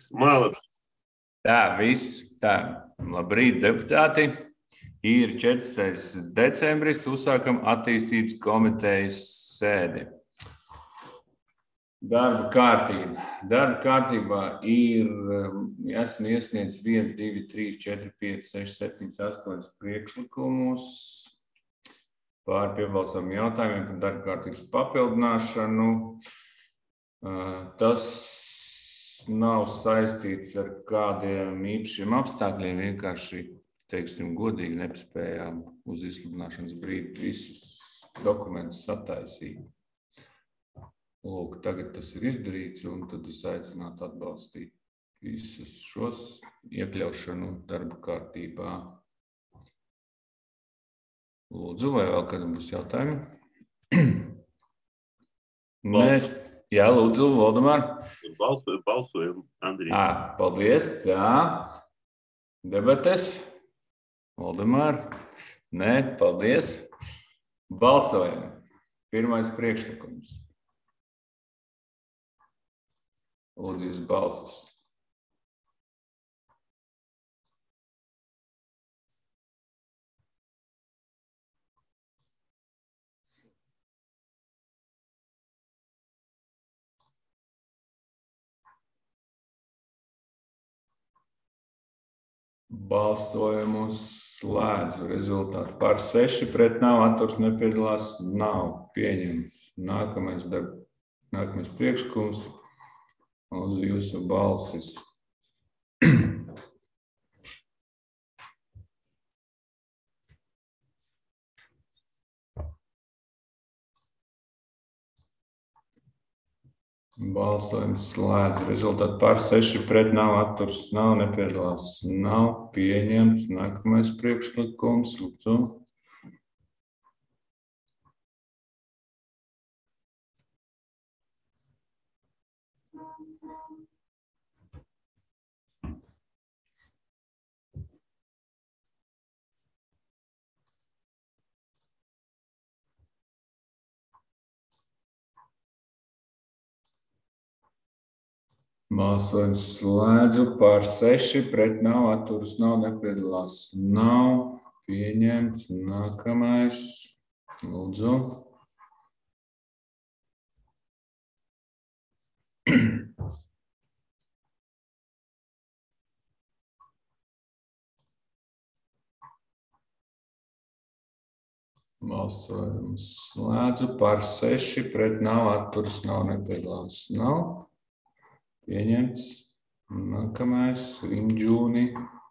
Malas. Tā, viss. Tā, labrīt, deputāti. Ir 14. decembris, uzsākam attīstības komitejas sēdi. Darba kārtība. Darba kārtībā ir, esmu iesniedzis 1, 2, 3, 4, 5, 6, 7, 8 priekšlikumus par piebalsojumu jautājumiem par darba kārtības papildināšanu. Tas nav saistīts ar kādiem īpašiem apstākļiem, vienkārši, teiksim, godīgi nepaspējām uz izsludināšanas brīdi visus dokumentus sataisīt. Lūk, tagad tas ir izdarīts, un tad es aicinātu atbalstīt visus šos iekļaušanu darba kārtībā. Lūdzu, vai vēl kādam būs jautājumi? Mēs, jā, lūdzu, Valdemār. Balsojam, Andrija. Paldies, tā. Debates. Valdemār. Nē, paldies. Balsojam. Pirmais priekšlikums. Lūdzu, jūs balsus. Balsojumu slēdzu. Rezultātu par 6 pret nav, atturs nepiedalās, nav pieņemts. Nākamais priekšlikums uz jūsu balsis. Balsojums slēdz. Rezultāti par 6 pret nav, atturs nav, nepiedalās, nav pieņemts. Nākamais priekšlikums. Lūdzu. Balsojums slēdzu par 6 pret nav, atturs nav, nepiedalās, nav pieņemts. Nākamais. Lūdzu. Balsojums slēdzu par 6 pret nav, atturs nav, nepiedalās, nav pieņemts. Nākamais. Rinģūni.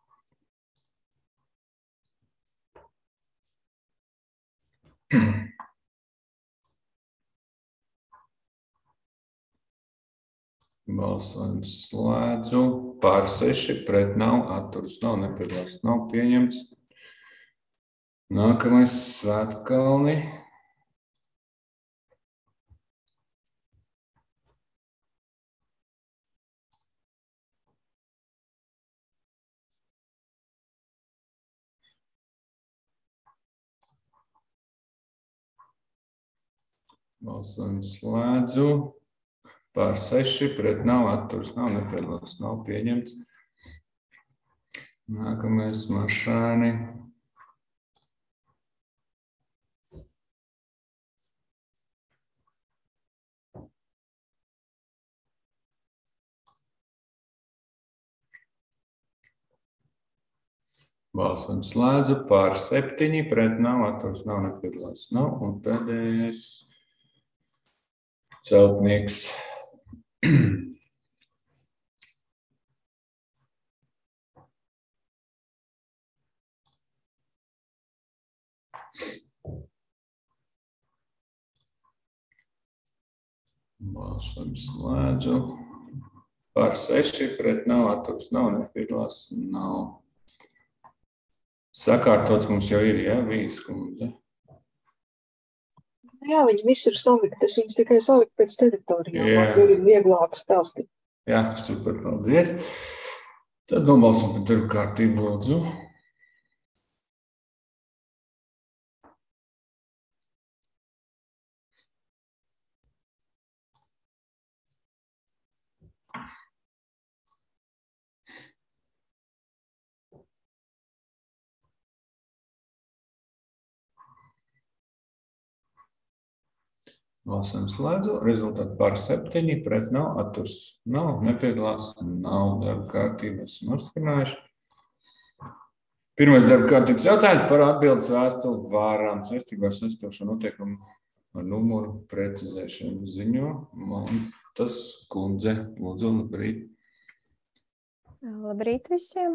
Balsojums slēdzu par 6 pret nav, atturs nav, nepiedalās, nav pieņemts. Nākamais. Svētkalni. Balsojums slēdzu par 6 pret nav, atturs nav, nepiedalās, nav pieņemts. Nākamais. Maršāni. Balsojums slēdzu par 7 pret nav, atturs nav, nepiedalās, nav. Un pēdējais. Celtnieks. Balsojums slēdzu par 6 pret nav, atturs nav, nepiedalās, nav. Sakārtots mums jau ir, jā, Vīgas kundze. Jā, viņi visi ir salikti. Es viņus tikai saliku pēc teritorijām, Jā. jo ir vieglāk stāstīt. Jā, super, paldies. Tad nobalsom par darba kārtību, lūdzu. Balsojam slēdzu. Rezultāti par 7, pret nav, atturs nav, nepiedalās, nav darba kārtība, esam apstiprinājuši. Pirmais darba kārtības jautājums par atbildes vēstuli vārām saistībā ar saistošo noteikumu ar numuru precizēšanu ziņo. Tas kundze, lūdzu, labrīt. Labrīt visiem.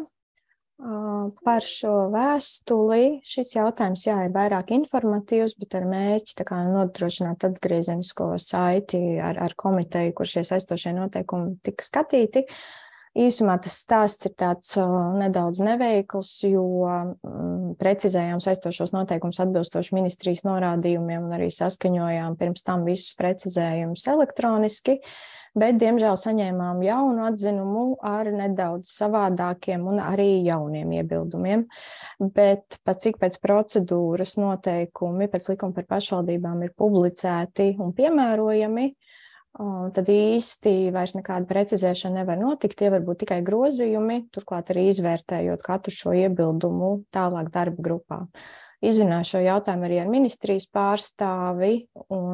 Par šo vēstuli šis jautājums ir vairāk informatīvs, bet ar mērķi nodrošināt atgriezenisko saiti ar komiteju, kur šie saistošie noteikumi tika skatīti. Īsumā tas stāsts ir tāds nedaudz neveikls, jo precizējām saistošos noteikumus atbilstoši ministrijas norādījumiem un arī saskaņojām pirms tam visus precizējumus elektroniski, bet, diemžēl, saņēmām jaunu atzinumu ar nedaudz savādākiem un arī jauniem iebildumiem. Bet cik pēc procedūras noteikumi, pēc likuma par pašvaldībām ir publicēti un piemērojami, tad īsti vairs nekāda precizēšana nevar notikt, tie var būt tikai grozījumi, turklāt arī izvērtējot katru šo iebildumu tālāk darba grupā. Izrunāju šo jautājumu arī ar ministrijas pārstāvi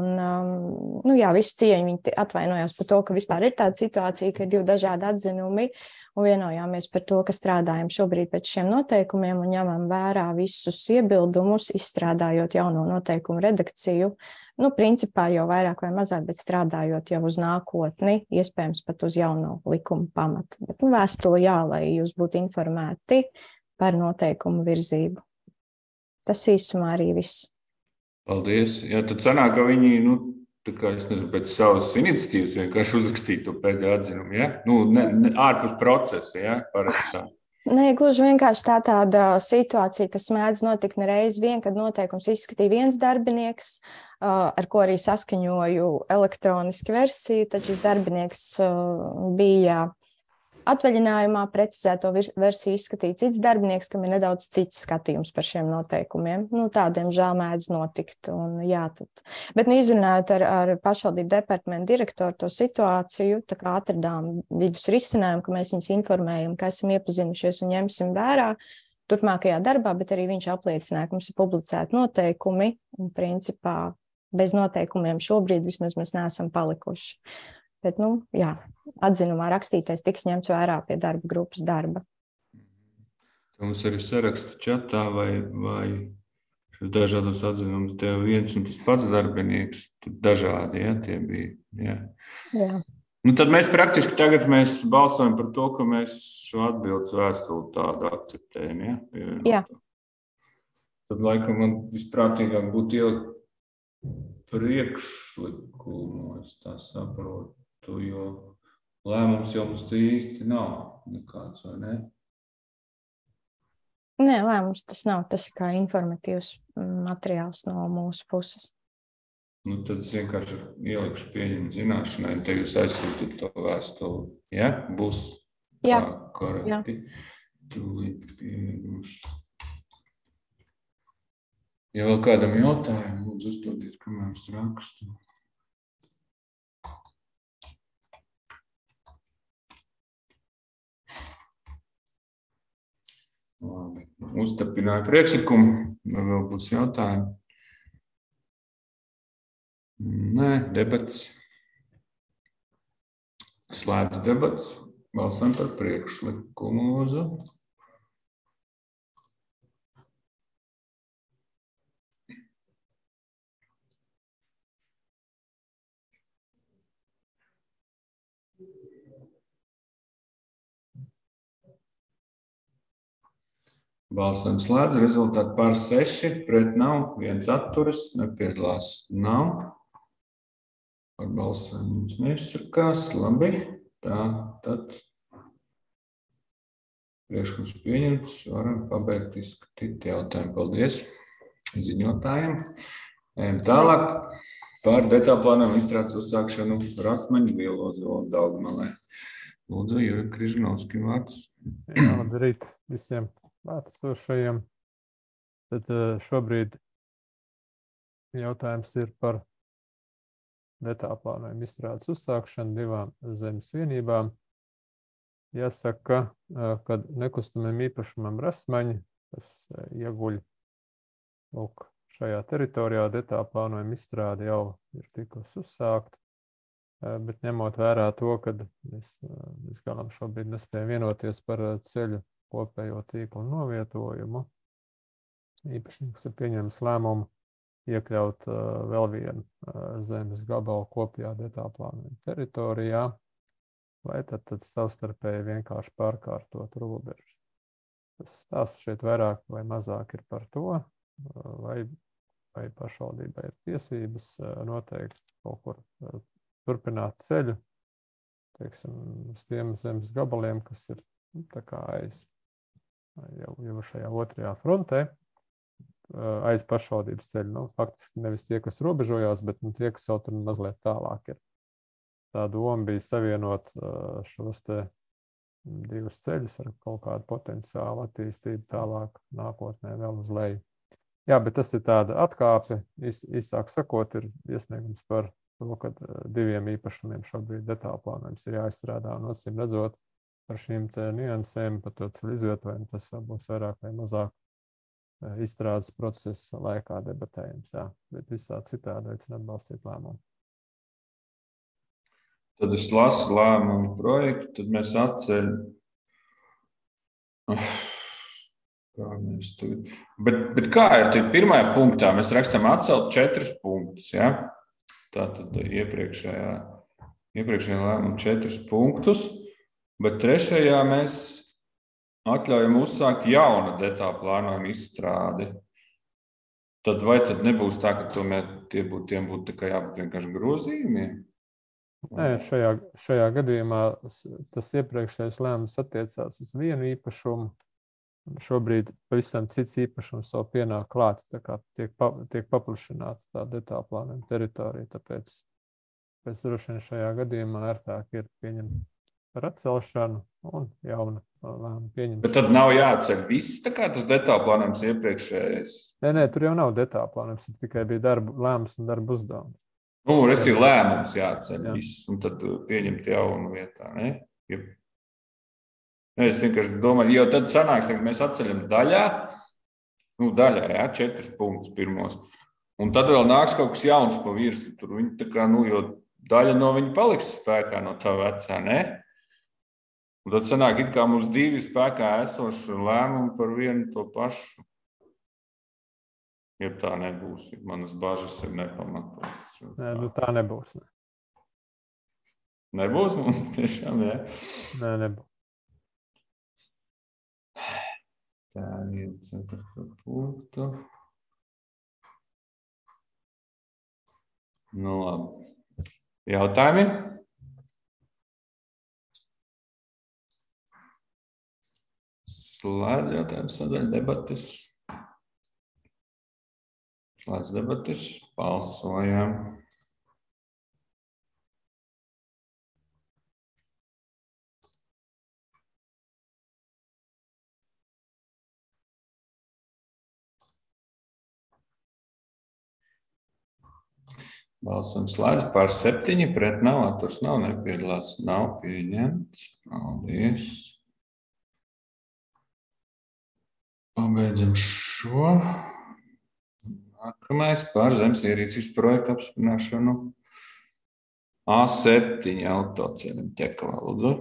un, visu cieņu viņi atvainojās par to, ka vispār ir tāda situācija, ka ir 2 dažādi atzinumi un vienojāmies par to, ka strādājam šobrīd pēc šiem noteikumiem un ņemam vērā visus iebildumus, izstrādājot jauno noteikumu redakciju. Principā jau vairāk vai mazāk, bet strādājot jau uz nākotni, iespējams pat uz jauno likumu pamatu. Bet vēstuli lai jūs būtu informēti par noteikumu virzību. Tas īsumā arī viss. Paldies. Jā, tad sanāk, ka viņi, pēc savas iniciatīvas vienkārši uzrakstīja to pēdējo atzinumu, ja? Ne ārpus procesa, ja? Parasti. Nē, gluži vienkārši tāda situācija, kas mēdz notikt nereiz vien, kad noteikums izskatīja viens darbinieks, ar ko arī saskaņoju elektroniski versiju, tad šis darbinieks bija atvaļinājumā, precizēto versiju izskatīja cits darbinieks, kam ir nedaudz cits skatījums par šiem noteikumiem. Tādiem žēl mēdz notikt. Bet izrunājot ar pašvaldību departamentu direktoru to situāciju, tā kā atradām vidus risinājumu, ka mēs viņus informējam, ka esam iepazinušies un ņemsim vērā turpmākajā darbā, bet arī viņš apliecināja, ka mums ir publicēti noteikumi un principā bez noteikumiem šobrīd vismaz mēs neesam palikuši. Bet, atzinumā rakstītais tiks ņemts vērā pie darba grupas darba. Mums arī saraksta čatā vai šos dažādos atzinumus deva viens un tas pats darbinieks, dažādi, tie bija. Jā. Tad mēs praktiski tagad balsojam par to, ka mēs šo atbildes vēstuli tādu akceptējam, Jā. Tad laikam man visprātīgāk būtu ielikt priekšlikumu, es tā saprotu, jo lēmums jau mums īsti nav nekāds, vai ne? Nē, lēmums tas nav, tas ir kā informatīvs materiāls no mūsu puses. Tad es vienkārši ielikšu pieņemt zināšanai, un te jūs aizsūtīt to vēstuli, ja? Būs korekti. Tūlīt pieņemšu. Ja vēl kādam jautājumu, lūdzu uzdodiet, kamēr es rakstu. Labi. Uztapināju priekšlikumu. Vai vēl būs jautājumi? Nē, debats. Slēdz debats. Balsojam par priekšlikumu, lūdzu. Balsojums slēdz, rezultāti par 6, pret nav, 1 atturas, nepiedalās nav. Par balsojumu mums neizsakās, labi. Tad priekšlikums pieņemts, varam pabeigt izskatīt jautājumu. Paldies ziņotājiem. Tālāk par detaļplānojumu izstrādes uzsākšanu Rasmaņu Vielozo Daugmalē. Lūdzu, Jurek Križanovski vārds. Jā, labrīt visiem klātesošajiem. Tad šobrīd jautājums ir par detaļplānojumu izstrādes uzsākšanu 2 zemes vienībām. Jāsaka, ka nekustamiem īpašumam Rasmaņi, kas ieguļ šajā teritorijā detāla plānojuma izstrāde jau ir tikusi uzsākta, bet ņemot vērā to, ka mēs līdz galam šobrīd nespējam vienoties par ceļu kopējo tīklu novietojumu, īpašnieks ir pieņēmis lēmumu iekļaut vēl vienu zemes gabalu kopējā detāla plānojuma teritorijā, lai tad savstarpēji vienkārši pārkārtot robežu. Tas stāsts šeit vairāk vai mazāk ir par to, vai pašvaldībai ir tiesības noteikti kaut kur turpināt ceļu, teiksim, uz tiem zemes gabaliem, kas ir tā kā jau šajā otrajā frontē, aiz pašvaldības ceļu. Faktiski nevis tie, kas robežojās, bet tie, kas jau tur mazliet tālāk ir. Tā doma bija savienot šos te divus ceļus ar kaut kādu potenciālu attīstību tālāk nākotnē vēl uz leju. Jā, bet tas ir tāda atkāpe, īsāk sakot, ir iesniegums par to, ka diviem īpašumiem šobrīd detāla plānojums ir jāizstrādā, un acīm redzot par šīm te niansēm, par to ceļu izvietojumu, tas būs vairāk vai mazāk izstrādes procesa laikā debatējums, jā, bet visā citādi aicinu atbalstīt lēmumu. Tad es lasu lēmumu projektu, tad mēs atceļam. Bet kā ir pirmajā punktā? Mēs rakstam atcelt 4 punktus, ja? Tātad iepriekšējā lēmuma 4 punktus, bet 3. mēs atļaujam uzsākt jaunu detāla plānojuma izstrādi. Tad vai tad nebūs tā, ka tomēr tiem būtu tā kā jābūt vienkārši grozījumiem? Nē, šajā gadījumā tas iepriekšējais lēmums attiecās uz vienu īpašumu. Šobrīd pavisam cits īpašums vēl pienāk klāt, tā kā tiek paplašināta tā detāla plānojuma teritorija. Tāpēc droši vien šajā gadījumā ērtāk ir pieņemt par atcelšanu un jaunu lēmumu pieņemšanu. Bet tad nav jāatceļ viss, tā kā tas detāla plānojums iepriekšējais? Nē, tur jau nav detāla plānojums, tikai bija lēmums un darba uzdevums. Restīvi lēmums jāceļ viss, un tad pieņemt jaunu vietā, ne? Es vienkārši domāju, jo tad sanāks, ka mēs atceļam daļā, jā, 4 punktus pirmos, un tad vēl nāks kaut kas jauns pa virsu, tur viņi tā kā, jo daļa no viņa paliks spēkā no tā vecā, ne? Un tad sanāk, it kā mums 2 spēkā esoši lēmumi par vienu to pašu. Ja tā nebūs, ja manas bažas ir nepamatotas. Nē, tā nebūs. Ne. Nebūs mums tiešām, jā? Nē, nebūs. Tā ir 4. punktu. Labi. Jautājumi? Slēdz jautājumu sadaļu debates. Slēdz debates, balsojam. Balsojums slēdz par 7, pret nav, atturs nav, nepiedalās, nav pieņemts. Paldies. Pabeidzam šo. Nākamais par zemes ierīcības projektu apstiprināšanu. A7 autoceļam Ķekavā, lūdzu.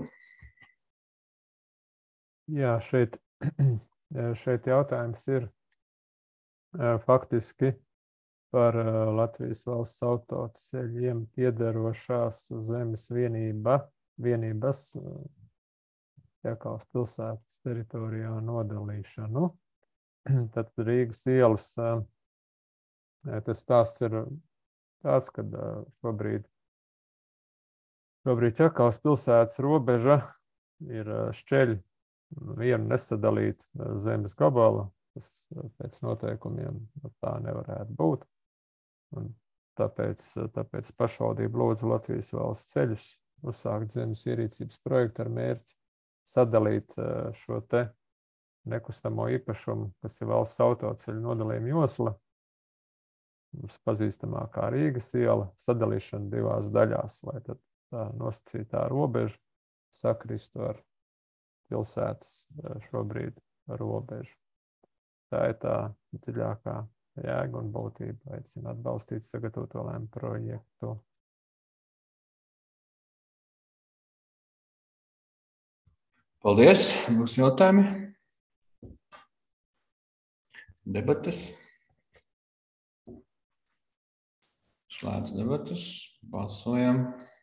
Jā, šeit jautājums ir faktiski par Latvijas valsts autoceļiem piederošās zemes vienības Ķekavas pilsētas teritorijā nodalīšanu. Tad Rīgas ielas. Tas stāsts ir tāds, ka šobrīd Ķekavas pilsētas robeža ir šķeļ vienu nesadalītu zemes gabalu, kas pēc noteikumiem tā nevarētu būt. Un tāpēc pašvaldība lūdza Latvijas valsts ceļus uzsākt zemes ierīcības projektu ar mērķi sadalīt šo te nekustamo īpašumu, kas ir valsts autoceļu nodalījuma josla, mums pazīstamākā Rīgas iela, sadalīšana 2 daļās, lai tad tā nosacītā robeža sakristu ar pilsētas šobrīd robežu. Tā ir tā dziļākā jēgu un būtību. Aicinu atbalstīt sagatavoto lēmumu projektu. Paldies. Būs jautājumi? Debates? Slēdz debates. Balsojam.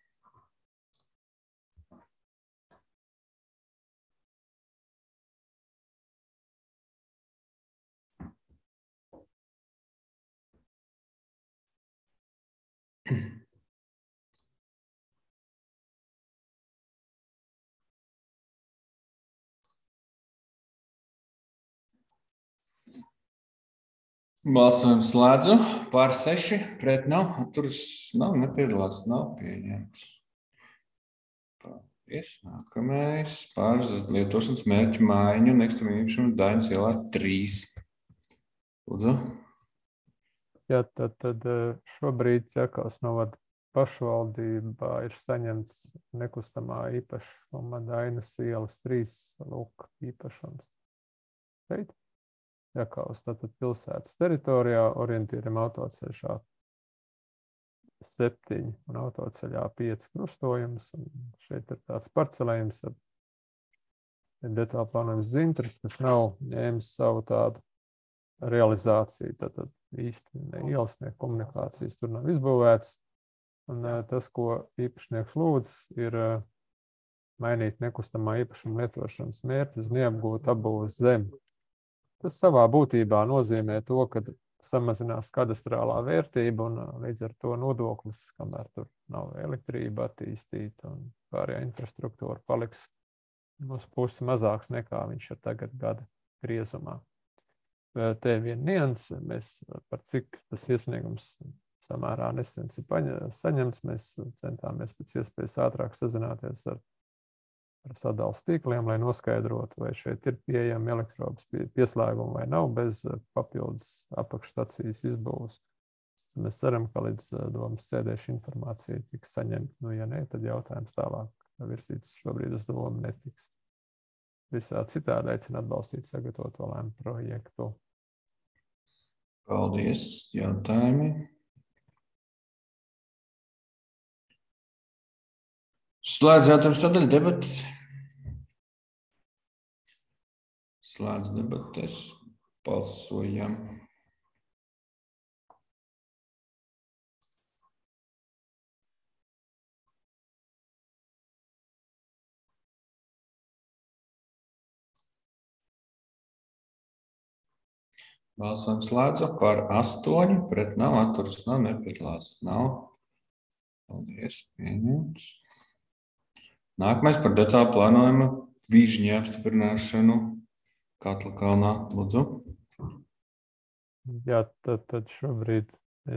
Balsojums slēdzu. Pār 6, pret nav, atturas nav, nepiedalās, nav pieņemts. Paldies. Nākamais par lietošanas mērķu maiņu un ekstrēmu īpašumu Dainas ielā 3. Lūdzu. Jā, tad šobrīd Ķekavas novada pašvaldībā ir saņemts nekustamā īpašuma Dainas ielas 3 lūk īpašums. Šeit? Ķekavas, tātad pilsētas teritorijā, orientierim autoceļšā 7 un autoceļā 5 krustojums. Un šeit ir tāds parcelējums ar detālu plānojums Zintrs, kas nav ņēmis savu tādu realizāciju. Tātad īsti ne ielas, ne komunikācijas tur nav izbūvēts. Un tas, ko īpašnieks lūdz, ir mainīt nekustamā īpašuma lietošanas mērķi uz neapgūtu apbūves zemi. Tas savā būtībā nozīmē to, ka samazinās kadastrālā vērtība un līdz ar to nodoklis, kamēr tur nav elektrība attīstīta un pārējā infrastruktūra paliks uz pusi mazāks nekā viņš ir tagad gada griezumā. Te vien nianse, mēs par cik tas iesniegums samērā nesen saņemts, mēs centāmies pēc iespējas ātrāk sazināties ar sadales tīkliem, lai noskaidrotu, vai šeit ir pieejami elektrobas pieslēgumi vai nav bez papildus apakšstacijas izbūves. Mēs ceram, ka līdz domas sēdē šī informācija tiks saņemta. Ja ne, tad jautājums tālāk virzīts šobrīd uz domu netiks. Visā citādi aicinu atbalstīt sagatavoto lēmumu projektu. Paldies. Jautājumi? Slēdz jautājumu sadaļu debates. Slēdz debates. Balsojam. Balsojam slēdzu par 8, pret nav, atturas nav, nepiedalās nav. Paldies, pieņemts. Nākamais par detālu plānojumu Vižņa apstiprināšanu Katlakalnā. Lūdzu. Jā, tad šobrīd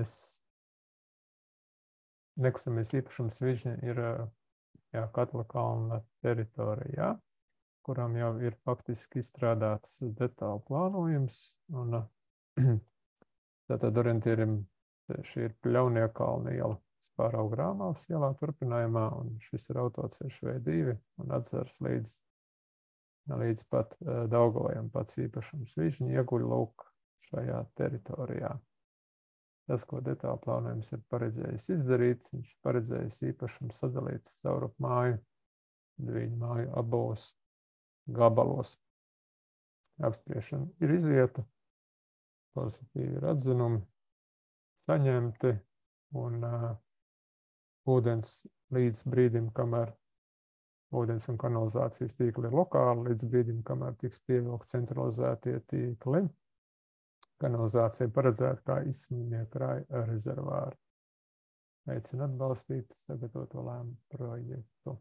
nekustamies īpašums Vižņa ir Katlakalna teritorijā, kurām jau ir faktiski izstrādāts detālu plānojums. Un tātad orientierim šī ir Pļauniekalna iela. Pārauga Rāmavas ielā turpinājumā, un šis ir autoceļš V2 un atzars līdz pat Daugavajam pats īpašums Vižņa ieguļ lūk šajā teritorijā. Tas, ko detālu plānojums ir paredzējis izdarīt, viņš paredzējis īpašumu sadalīt caurup māju, viņu māju abos gabalos. Apspriešana ir izieta, pozitīvi ir atzinumi saņemti, un ūdens līdz brīdim, kamēr ūdens un kanalizācijas tīkli ir lokāli, līdz brīdim, kamēr tiks pievilkt centralizētie tīkli. Kanalizācija paredzēta kā izsmiekrāja rezervāri. Aicinu atbalstīt sagatavoto lēmumu projektu.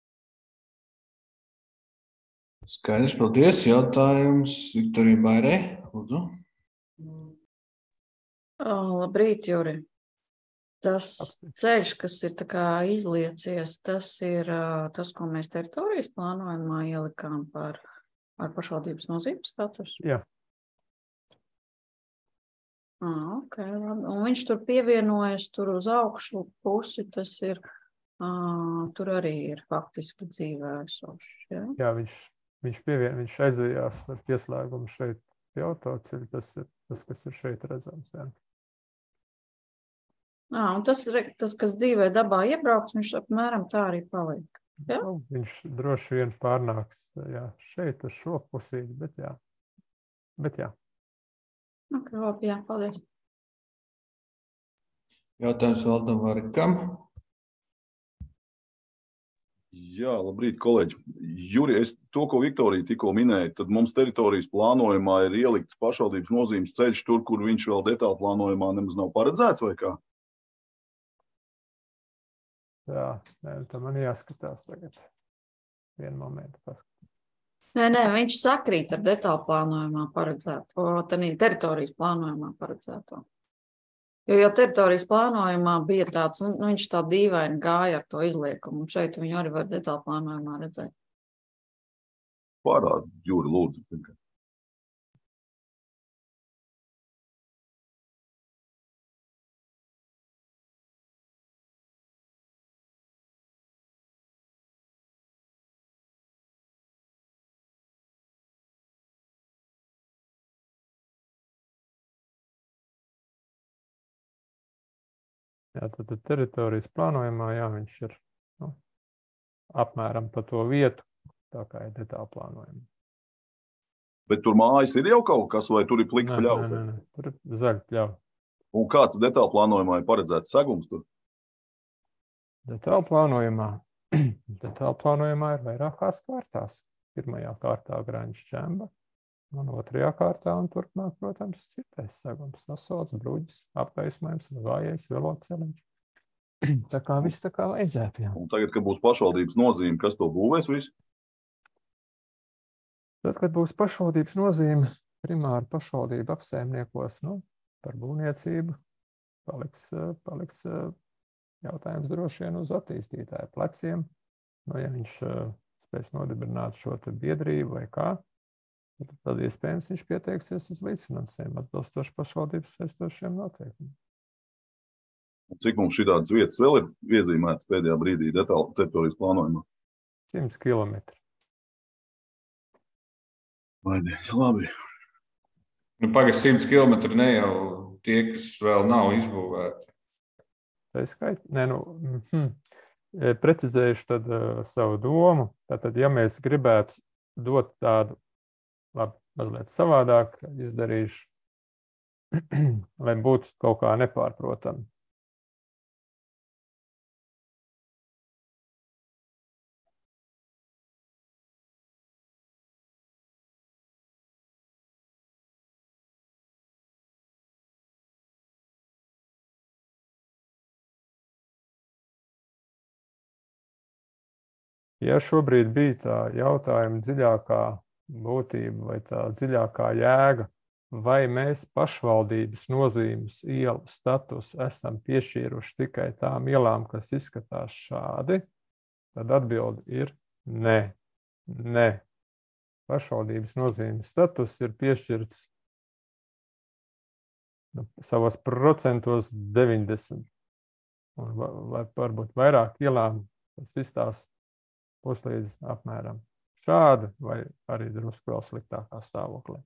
Skaidrs, paldies. Jautājums Viktorija Bairē. Lūdzu. Labrīt, Juri. Tas ceļš, kas ir tā kā izliecies, tas ir tas, ko mēs teritorijas plānojumā ielikām ar pašvaldības nozīmes statusu? Jā. Okay, labi. Un viņš tur pievienojas tur uz augšu pusi, tas ir, tur arī ir faktiski dzīvē esošs, ja? Jā, viņš aizējās ar pieslēgumu šeit pie autoceļa, tas ir tas, kas ir šeit redzams. Jā. Un tas, kas dzīvē dabā iebrauks, viņš apmēram tā arī paliek. Ja? Nu, viņš droši vien pārnāks šeit uz šo pusīti, bet jā. Okay, labi, jā, paldies. Jautājums Valdam Varikam. Jā, labrīt, kolēģi. Juri, to, ko Viktorija tikko minēja, tad mums teritorijas plānojumā ir ielikts pašvaldības nozīmes ceļš tur, kur viņš vēl detāli plānojumā nemaz nav paredzēts, vai kā? Jā, tā man jāskatās tagad. Vienu momentu paskatās. Nē, viņš sakrīt ar detāli plānojumā paredzēto, teritorijas plānojumā paredzēto. Jo teritorijas plānojumā bija tāds, viņš tā dīvaini gāja ar to izliekumu, un šeit viņu arī var detāli plānojumā redzēt. Pārādi, Juri, lūdzu. Jā, tad teritorijas plānojumā, jā, viņš ir apmēram pa to vietu, tā kā ir detāli plānojumā. Bet tur mājas ir jau kaut kas, vai tur ir plika pļauta? Nē, tur ir zaļa pļauta. Un kāds detāli plānojumā ir paredzēts segums tur? Detāli plānojumā ir vairākās kārtās. Pirmajā kārtā Graņš Čemba, un otrajā kārtā un turpmāk, protams, citais segums, asots, bruģis, apgaismojums, vājais, veloceliņš. Tā kā viss tā kā vajadzētu, jā. Un tagad, kad būs pašvaldības nozīme, kas to būvēs visu? Tad, kad būs pašvaldības nozīme, primāri pašvaldība apsaimniekos, par būvniecību, paliks jautājums droši vien uz attīstītāju pleciem. Ja viņš spēs nodibināt šo te biedrību vai kā, tad iespējams viņš pieteiksies uz līdzfinansējumu atbilstoši pašvaldības saistošiem noteikumiem. Cik mums šādas vietas vēl ir iezīmētas pēdējā brīdī detāli teritorijas plānojumā? 100 kilometri. Labi. Pagaidzi 100 kilometri ne jau tie, kas vēl nav izbūvēti. Tā ir skaitļi. Precizējuši tad savu domu. Tātad, ja mēs gribētu dot tādu mazliet savādāk izdarījuši, lai būtu kaut kā nepārprotami. Ja šobrīd bija tā jautājuma dziļākā būtība vai tā dziļākā jēga, vai mēs pašvaldības nozīmes ielu status esam piešķīruši tikai tām ielām, kas izskatās šādi, tad atbilde ir nē. Nē. Pašvaldības nozīmes status ir piešķirts savos procentos 90. Vai varbūt vairāk ielām, tas viss tās puslīdz apmēram šādi, vai arī drusku vēl sliktākā stāvoklī.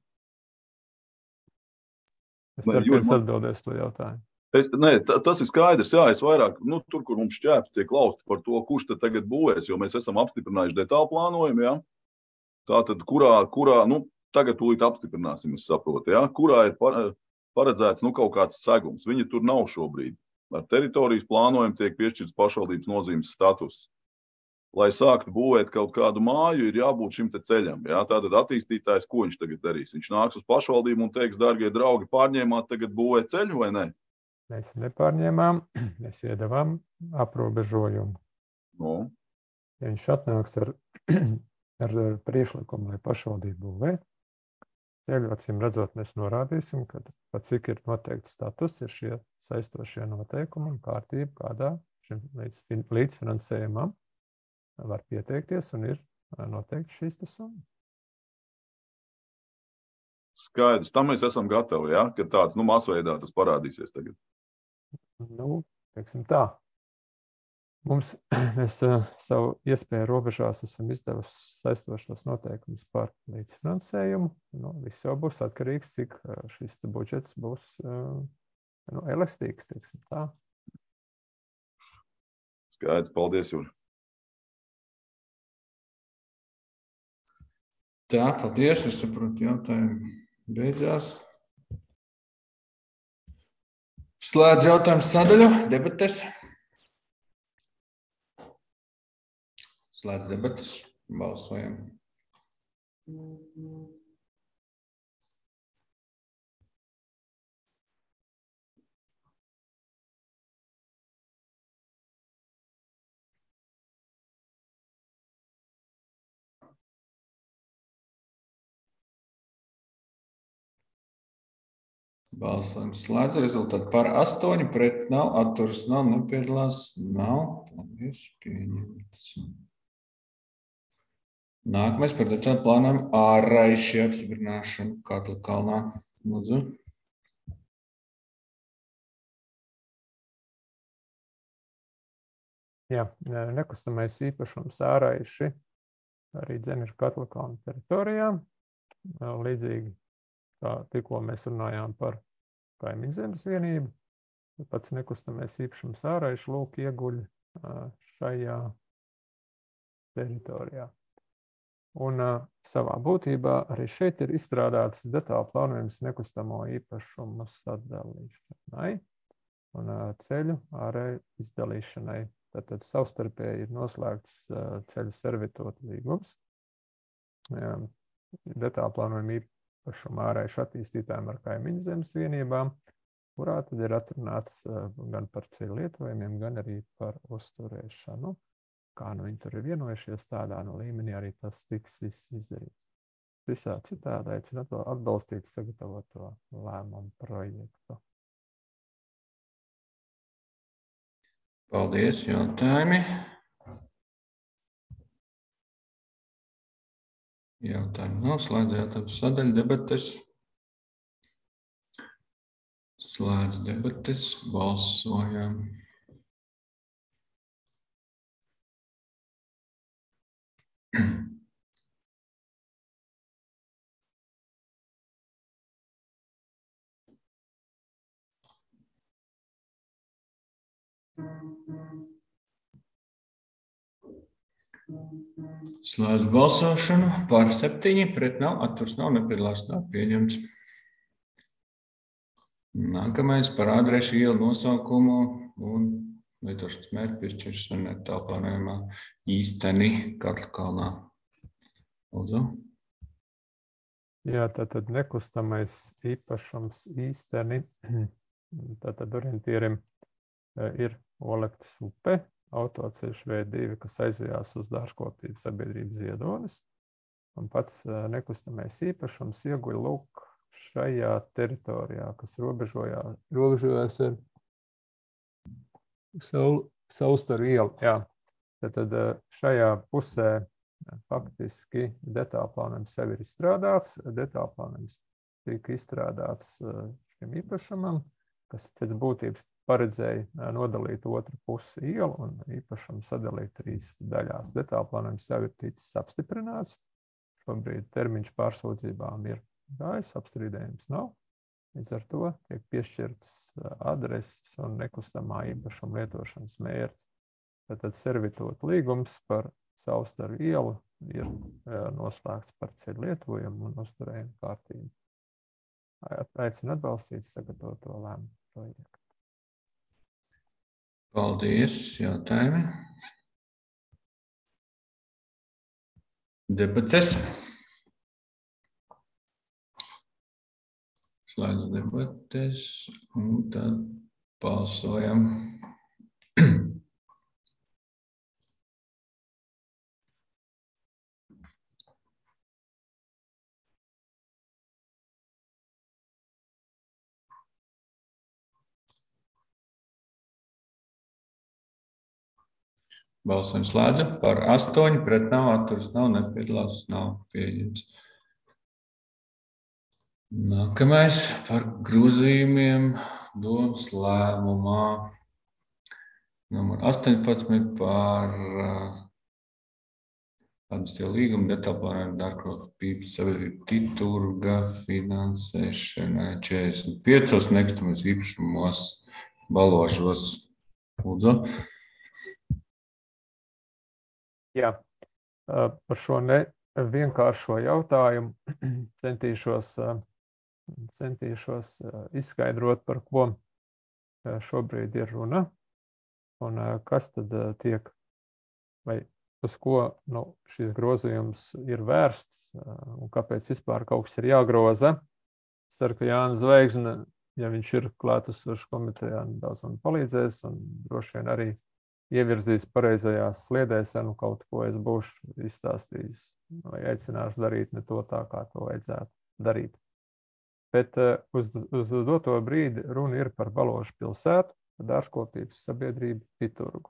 Es ceru, ka es atbildēšu to jautājumu. Tas ir skaidrs, jā, es vairāk, tur, kur mums šķēpti tiek klausti par to, kurš tad tagad būvēs, jo mēs esam apstiprinājuši detālu plānojumu, jā. Tātad, kurā, tagad tūlīt apstiprināsim, es saprotu, jā, kurā ir paredzēts, kaut kāds segums. Viņi tur nav šobrīd. Ar teritorijas plānojumu tiek piešķirts pašvaldības nozīmes status. Lai sāktu būvēt kaut kādu māju, ir jābūt šim te ceļam. Jā? Tātad attīstītājs, ko viņš tagad darīs? Viņš nāks uz pašvaldību un teiks, dārgie draugi, pārņēmāt tagad būvēt ceļu vai ne? Mēs nepārņēmām, mēs iedavām aprobežojumu. Ja viņš atnāks ar priekšlikumu, lai pašvaldību būvē, ceļu acīm redzot, mēs norādīsim, ka pat cik ir noteikts status, ir šie saistošie noteikumi un kārtība, kādā šim līdzfinansējumam var pieteikties un ir noteikti šīs tas summas. Skaidrs, tam mēs esam gatavi, ja? Kad tāds, masveidā tas parādīsies tagad. Teiksim tā. Mēs savu iespēju robežās esam izdevusi saistošos noteikumus par līdzfinansējumu. Viss jau būs atkarīgs, cik šis budžets būs elastīgs, teiksim tā. Skaidrs, paldies, Jūri. Tā, paldies, es saprotu, jautājumi beidzās. Slēdz jautājumu sadaļu, debates. Slēdz debates, balsojam. Balsojums slēdz, rezultāti par 8, pret nav, atturas nav, nepiedalās, nav. Paldies, pieņemts. Nākamais par detālu plānojumu āraiši apstiprināšanu Katla kalnā. Lūdzu. Jā, nekustamais īpašums āraiši arī ir Katla kalna teritorijā. Līdzīgi kā tikko mēs runājām par kaimiņzemes vienību, pats nekustamais īpašums āraiši lūk ieguļ šajā teritorijā. Un savā būtībā arī šeit ir izstrādāts detālu plānojums nekustamo īpašumu sadalīšanai un ceļu ārēji izdalīšanai. Tātad savstarpēji ir noslēgts ceļu servitūtu līgums. Detālu plānojumu īpašumu ārējuši attīstītājiem ar kaimiņu zemes vienībām, kurā tad ir atrunāts gan par ceļu lietojumiem, gan arī par uzturēšanu. Kā viņi tur ir vienojušies, tādā līmenī arī tas tiks viss izdarīts. Visā citādi aicinu atbalstīt sagatavoto lēmumu projektu. Paldies, jautājumi. Jautājumi nav, slēdz jautājumu sadaļu, debates. Slēdz debates, balsojam. Slēdz balsošanu, par 7, pret nav, atturs nav, nepiedalās, nav pieņemts. Nākamais par adrešu ielu nosaukumu un lietošanas mērķu piešķiršanu detālu plānojumā Īsteni Katla kalnā. Lūdzu. Jā, tātad nekustamais īpašums Īsteni, tātad orientierim ir Olektas upe, autoceļš V2, kas aizvijās uz dārzkopības sabiedrības Ziedonis. Un pats nekustamais īpašums ieguļ lūk šajā teritorijā, kas robežojās ar Saustaru ielu. Jā. Tad šajā pusē faktiski detālu plānojums jau ir izstrādāts. Detālu plānojums tika izstrādāts šim īpašumam, kas pēc būtības paredzēja nodalīt otru pusi ielu un īpašumu sadalīt 3 daļās. Detālu plānojums jau ir ticis apstiprināts. Šobrīd termiņš pārsūdzībām ir gājis, apstrīdējums nav. Līdz ar to tiek piešķirts adreses un nekustamā īpašuma lietošanas mērķi. Tātad servitūtu līgums par Saustaru ielu ir noslēgts par ceļu lietojumu un uzturējumu kārtību. Aicinu atbalstīt sagatavoto lēmumu projektu. Paldies, jautājumi. Debates. Slēdz debates un tad balsojam. Balsojums slēdza par 8, pret nav, atturs nav, nepiedalās, nav pieņemts. Nākamais par grozījumiem domas lēmumā. numur 18 par līguma detālplānojumu dārgkopības sabiedrību Titurga finansēšanai 45 nekustamības īpašumos Baložos. Lūdzu. Jā, par šo vienkāršo jautājumu centīšos izskaidrot, par ko šobrīd ir runa un kas tad tiek, vai uz ko šis grozījums ir vērsts un kāpēc vispār kaut kas ir jāgroza. Ceru, ka Jānis Zvaigzne, ja viņš ir klātesošs komitejā, daudz man palīdzēs un droši vien arī ievirzīs pareizajās sliedēs, ja kaut ko es būšu izstāstījis vai aicināšu darīt ne to tā, kā to vajadzētu darīt. Bet uz doto brīdi runa ir par Baložu pilsētu, dārzkopības sabiedrību Titurgu.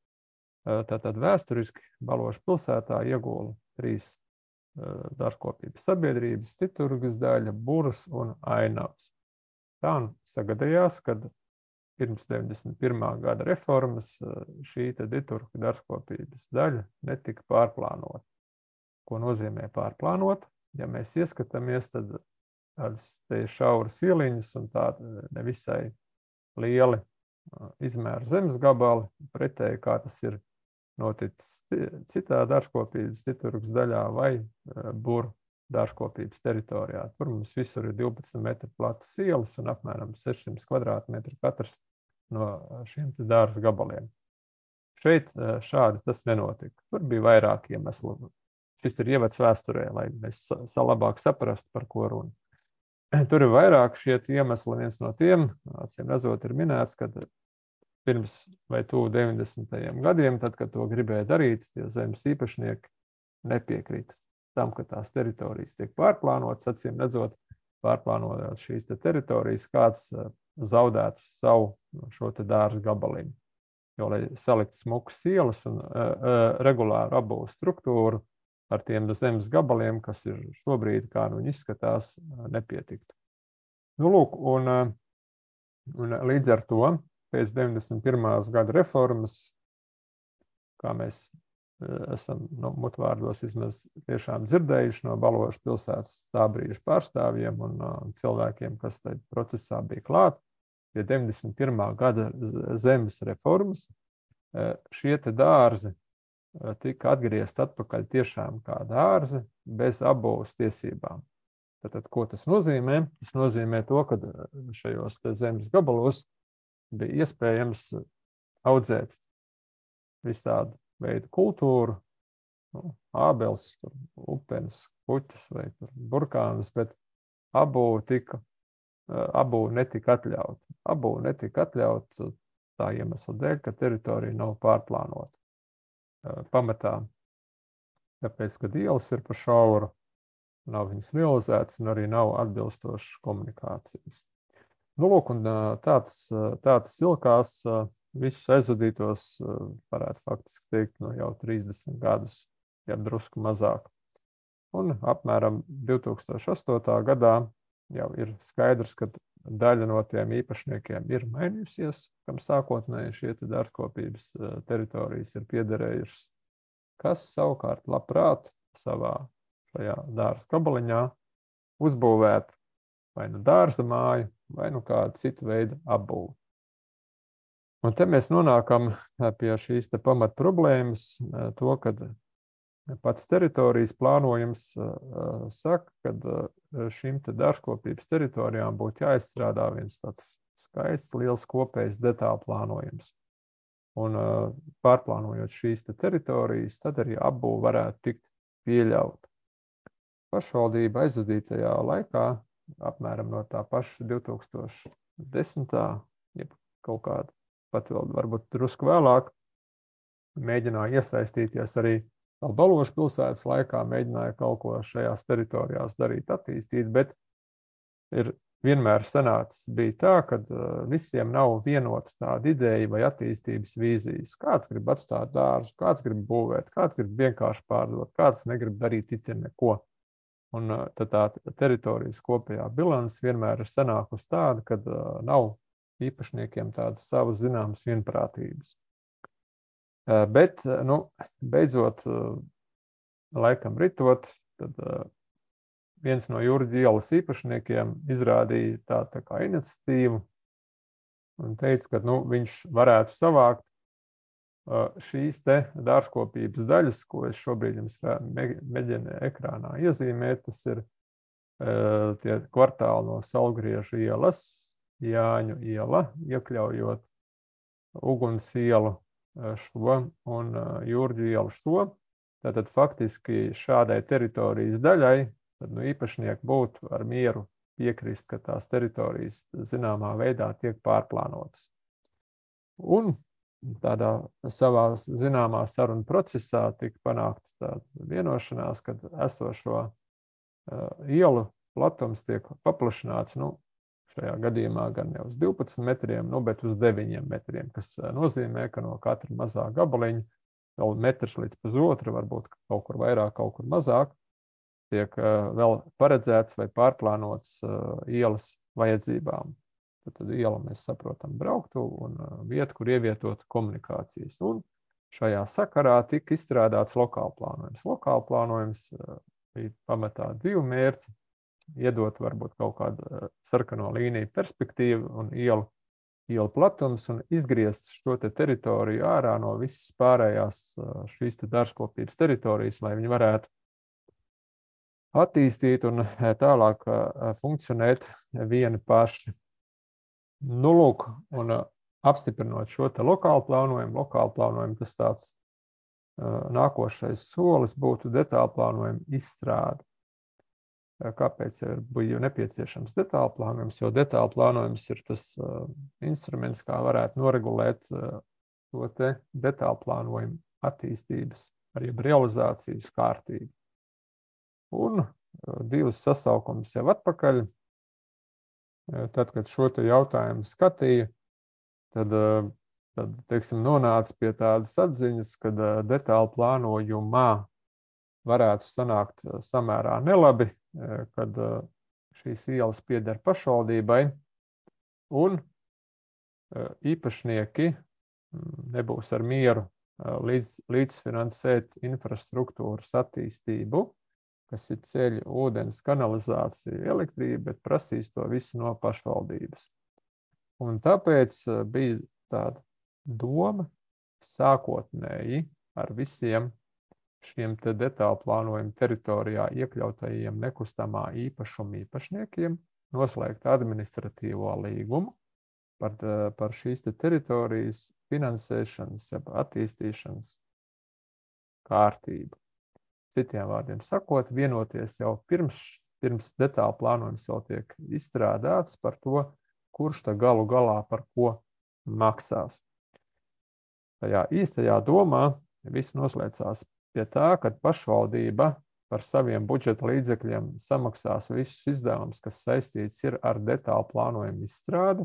Tātad vēsturiski Baložu pilsētā iegula 3 dārzkopības sabiedrības, Titurgas daļa, Buras un Ainavs. Tā sagadījās, kad pirms 91. gada reformas šī Titurga dārzkopības daļa netika pārplānota. Ko nozīmē pārplānot? Ja mēs ieskatāmies, tad tādas šauras ieliņas un tāda nevisai lieli izmēra zemes gabali, pretēji kā tas ir noticis citā dārzkopības Titurgas daļā vai Buru dārzkopības teritorijā. Tur mums visur ir 12 metru platas ielas un apmēram 600 kvadrātmetri katrs no šiem dārza gabaliem. Šeit šādi tas nenotika. Tur bija vairāk iemeslu. Šis ir ievads vēsturē, lai mēs labāk saprastu, par ko runa. Tur ir vairāk šie iemesli, viens no tiem, acīm redzot, ir minēts, kad pirms vai tuvu 90. gadiem, tad, kad to gribēja darīt, tie zemes īpašnieki nepiekrīt tam, ka tās teritorijas tiek pārplānotas, acīm redzot, pārplānojot šīs teritorijas, kāds zaudētu savu šo dārzu gabaliņu. Jo, lai salikt smukas ielas un regulāru apbūves struktūru, ar tiem zemes gabaliem, kas ir šobrīd, kā viņi izskatās, nepietiktu. Lūk, un līdz ar to, pēc 91. gada reformas, kā mēs esam mutvārdos vismaz tiešām dzirdējuši no Baložu pilsētas tā brīža pārstāvjiem un cilvēkiem, kas tajā procesā bija klāt, pie 91. gada zemes reformas, šie dārzi tika atgriezt atpakaļ tiešām kā dārzi bez apbūves tiesībām. Tātad, ko tas nozīmē? Tas nozīmē to, ka šajos zemes gabalos bija iespējams audzēt visādu veidu kultūru, ābeles, upenes, puķus vai burkānus, bet apbūve netika atļauta. Apbūve netika atļauta tā iemesla dēļ, ka teritorija nav pārplānota. Pamatā, tāpēc, kad ielas ir pa šauru, nav viņas realizētas un arī nav atbilstošas komunikācijas. Lūk, un tā tas ilgās visus aizvadītos, varētu faktiski teikt, no jau 30 gadus, ja drusku mazāk. Un apmēram 2008. gadā jau ir skaidrs, ka daļa no tiem īpašniekiem ir mainījusies, kam sākotnēji šie dārzkopības teritorijas ir piederējušas, kas savukārt labprāt savā šajā dārza gabaliņā uzbūvēt vai nu dārza māju, vai nu kādu citu veidu apbūvi. Un te mēs nonākam pie šīs pamat problēmas, to, kad pats teritorijas plānojums saka, ka šīm dārzkopības teritorijām būtu jāizstrādā viens tāds skaists, liels kopējs detālu plānojums. Un pārplānojot šīs teritorijas, tad arī apbūve varētu tikt pieļauta. Pašvaldība aizvadītajā laikā, apmēram no tā paša 2010. Ja kaut kāda pat vēl varbūt drusku vēlāk, mēģināja iesaistīties arī Baložu pilsētas laikā, mēģināja kaut ko šajās teritorijās darīt, attīstīt, bet ir vienmēr sanācis bija tā, ka visiem nav vienota tāda ideja vai attīstības vīzijas. Kāds grib atstāt dārzu, kāds grib būvēt, kāds grib vienkārši pārdot, kāds negrib darīt it neko. Un tad tā teritorijas kopējā bilance vienmēr ir sanākusi tāda, kad nav īpašniekiem tādas savas zināmas vienprātības. Bet, beidzot, laikam ritot, tad viens no Jurģa ielas īpašniekiem izrādīja tā kā iniciatīvu un teica, ka viņš varētu savākt šīs te dārzkopības daļas, ko es šobrīd jums mēģinu ekrānā iezīmēt. Tas ir tie kvartāli no Saulgriežu ielas, Jāņu iela, iekļaujot Uguns ielu šo un Jurģu ielu šo. Tātad faktiski šādai teritorijas daļai tad īpašnieki būtu ar mieru piekrist, ka tās teritorijas zināmā veidā tiek pārplānotas. Un tādā savā zināmā saruna procesā tika panākta tāda vienošanās, kad esošo ielu platums tiek paplašināts, šajā gadījumā gan ne uz 12 metriem, bet uz 9 metriem, kas nozīmē, ka no katra mazā gabaliņa, vēl metrs līdz pusotru, varbūt kaut kur vairāk, kaut kur mazāk, tiek vēl paredzēts vai pārplānots ielas vajadzībām. Tad iela mēs saprotam brauktu un vietu, kur ievietot komunikācijas. Un šajā sakarā tika izstrādāts lokālplānojums. Lokālplānojums bija pamatā 2 mērķi, iedot varbūt kaut kādu sarkano līniju perspektīvu un ielu platums un izgriezt šo te teritoriju ārā no visas pārējās šīs te dārzkopības teritorijas, lai viņi varētu attīstīt un tālāk funkcionēt vieni paši. Lūk, un apstiprinot šo te lokālu plānojumu, tas tāds nākošais solis būtu detālu plānojumu izstrāde. Kāpēc bija nepieciešams detālu plānojums? Jo detālu plānojums ir tas instruments, kā varētu noregulēt to te detālu plānojumu attīstības, arī realizācijas kārtību. Un 2 sasaukumus jau atpakaļ, tad, kad šo te jautājumu skatīja, tad teiksim, nonāca pie tādas atziņas, kad detālu plānojumā varētu sanākt samērā nelabi, kad šīs ielas pieder pašvaldībai un īpašnieki nebūs ar mieru līdzfinansēt infrastruktūras attīstību, kas ir ceļi, ūdens, kanalizācija, elektrība, bet prasīs to visu no pašvaldības. Un tāpēc bija tāda doma sākotnēji ar visiem šiem te detālu plānojumu teritorijā iekļautajiem nekustamā īpašuma īpašniekiem noslēgt administratīvo līgumu par šīs te teritorijas finansēšanas, attīstīšanas kārtību. Citiem vārdiem sakot, vienoties jau pirms detālu plānojums jau tiek izstrādāts par to, kurš tā galu galā par ko maksās. Tajā īstajā domā viss noslēdzās pie tā, ka pašvaldība par saviem budžeta līdzekļiem samaksās visus izdevumus, kas saistīts ir ar detālu plānojumu izstrādi.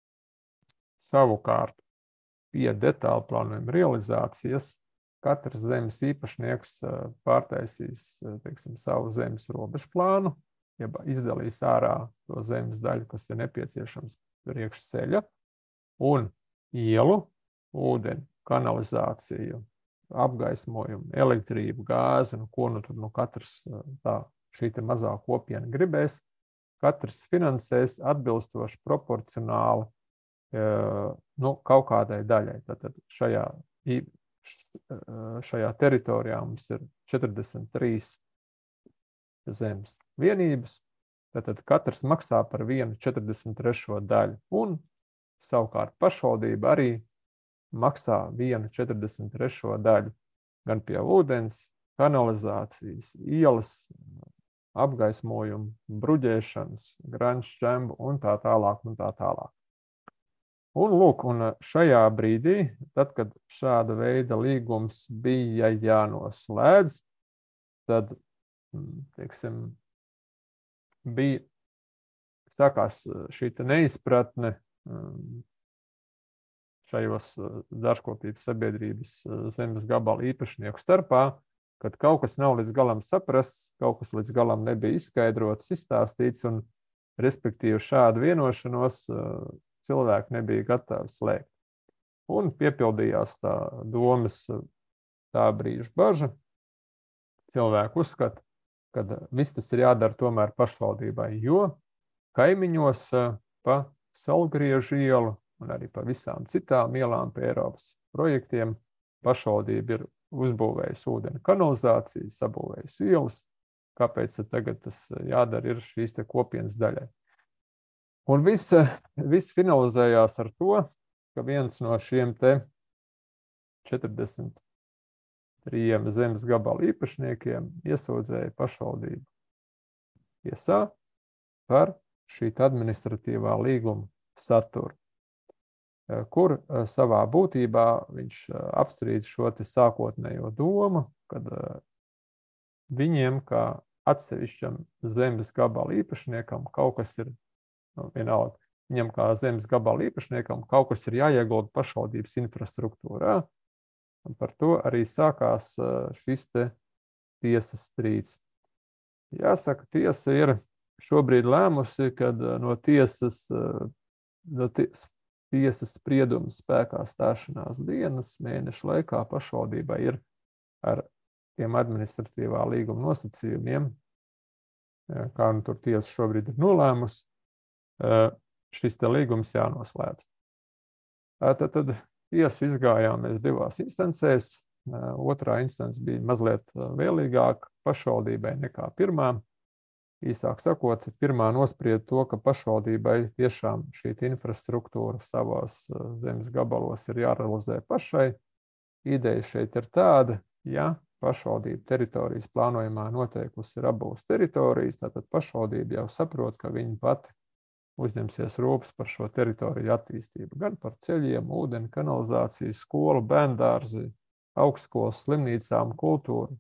Savukārt pie detālu plānojuma realizācijas katrs zemes īpašnieks pārtaisīs, teiksim, savu zemes robežu plānu, jeb izdalīs ārā to zemes daļu, kas ir nepieciešams priekš ceļa, un ielu, ūdeni, kanalizāciju, apgaismojumu, elektrību, gāzi, ko katrs šī te mazā kopiena gribēs, katrs finansēs atbilstoši proporcionāli kaut kādai daļai. Tātad šajā teritorijā mums ir 43 zemes vienības, tātad katrs maksā par 1/43 daļu, un savukārt pašvaldība arī maksā 1/43 daļu gan pie ūdens, kanalizācijas, ielas, apgaismojumu, bruģēšanas, granšķembu un tā tālāk un tā tālāk. Un lūk, un šajā brīdī, tad, kad šāda veida līgums bija jānoslēdz, tad, teiksim, sākās šī neizpratne šajos dārzkopības sabiedrības zemes gabalu īpašnieku starpā, kad kaut kas nav līdz galam saprasts, kaut kas līdz galam nebija izskaidrots, izstāstīts, un respektīvi šādu vienošanos cilvēki nebija gatavi slēgt. Un piepildījās tā domas tā brīža baža. Cilvēki uzskata, ka viss tas ir jādara tomēr pašvaldībai, jo kaimiņos pa Saulgriežu ielu un arī pa visām citām ielām pie Eiropas projektiem pašvaldība ir uzbūvējusi ūdeni kanalizāciju, sabūvējusi ielas. Kāpēc tagad tas jādara ir šīs te kopienas daļai? Un viss finalizējās ar to, ka viens no šiem te 43 zemes gabalu īpašniekiem iesūdzēja pašvaldību tiesā par šī administratīvā līguma saturu, kur savā būtībā viņš apstrīd šo te sākotnējo domu, kad viņiem, kā atsevišķam zemes gabalu īpašniekam, kaut kas ir, vienalga, viņam kā zemes gabalu īpašniekam, kaut kas ir jāiegulda pašvaldības infrastruktūrā. Un par to arī sākās šis te tiesas strīds. Jāsaka, tiesa ir šobrīd lēmusi, kad no tiesas sprieduma spēkā stāšanās dienas mēneša laikā pašvaldībai ir ar tiem administratīvā līguma nosacījumiem, kā nu tur tiesa šobrīd ir nolēmusi, šis te līgums jānoslēdz. Tad tiesu izgājām mēs 2 instancēs. Otrā instance bija mazliet vēlīgāka pašvaldībai nekā pirmā. Īsāk sakot, pirmā nosprieda to, ka pašvaldībai tiešām šī infrastruktūra savās zemes gabalos ir jārealizē pašai. Ideja šeit ir tāda, ja pašvaldība teritorijas plānojumā noteikusi ir abūs teritorijas, tātad pašvaldība jau saprot, ka viņi pati uzņemsies rūpes par šo teritoriju attīstību. Gan par ceļiem, ūdeni, kanalizāciju, skolu, bērndārzi, augstskolas, slimnīcām, kultūru.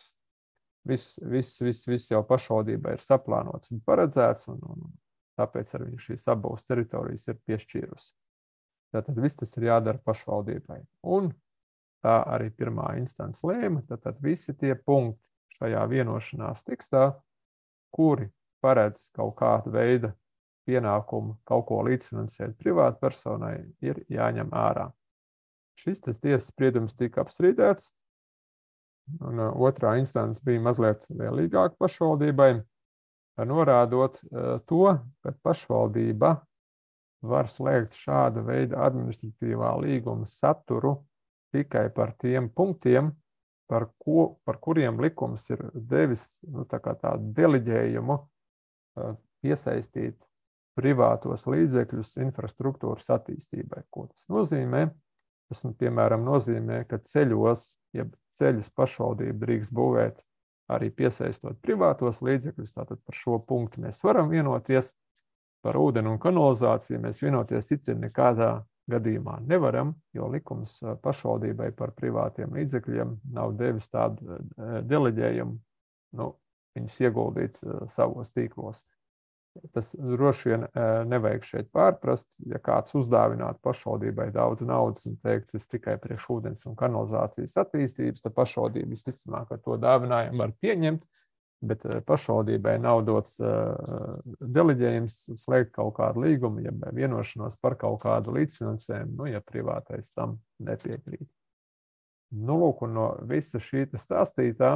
Viss jau pašvaldībai ir saplānots un paredzēts, un tāpēc arī šīs abūs teritorijas ir piešķīrusi. Tātad viss tas ir jādara pašvaldībai. Un tā arī pirmā instance lēma, tātad visi tie punkti šajā vienošanās tekstā, kuri paredz kaut kādu veidu pienākumu kaut ko līdzfinansēt privātu personai, ir jāņem ārā. Šis tiesas spriedums tika apstrīdēts, un otrā instance bija mazliet vēlīgāka pašvaldībai, norādot to, ka pašvaldība var slēgt šāda veida administratīvā līguma saturu tikai par tiem punktiem, par kuriem likums ir devis tādu deleģējumu iesaistīt privātos līdzekļus infrastruktūras attīstībai. Ko tas nozīmē? Tas, piemēram, nozīmē, ka ceļus pašvaldība drīkst būvēt arī piesaistot privātos līdzekļus. Tātad par šo punktu mēs varam vienoties. Par ūdeni un kanalizāciju mēs vienoties it nekādā gadījumā nevaram, jo likums pašvaldībai par privātiem līdzekļiem nav devis tādu deleģējumu, viņus ieguldīt savos tīklos. Tas droši vien nevajag šeit pārprast, ja kāds uzdāvinātu pašvaldībai daudz naudas un teikt, es tikai priekš ūdens un kanalizācijas attīstības, tad pašvaldība visticamāk ar to dāvinājumu var pieņemt, bet pašvaldībai nav dots deleģējums slēgt kaut kādu līgumu, ja vienošanos par kaut kādu līdzfinansējumu, ja privātais tam nepiekrīt. Lūk, un no visa šī stāstītā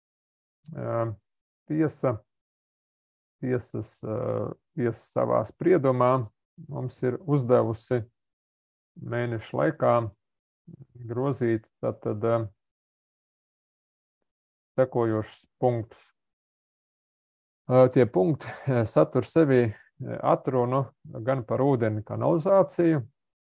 tiesas savā spriedumā mums ir uzdevusi mēnešu laikā grozīt tātad sekojošus punktus. Tie punkti satur sevi atrunu gan par ūdeni kanalizāciju,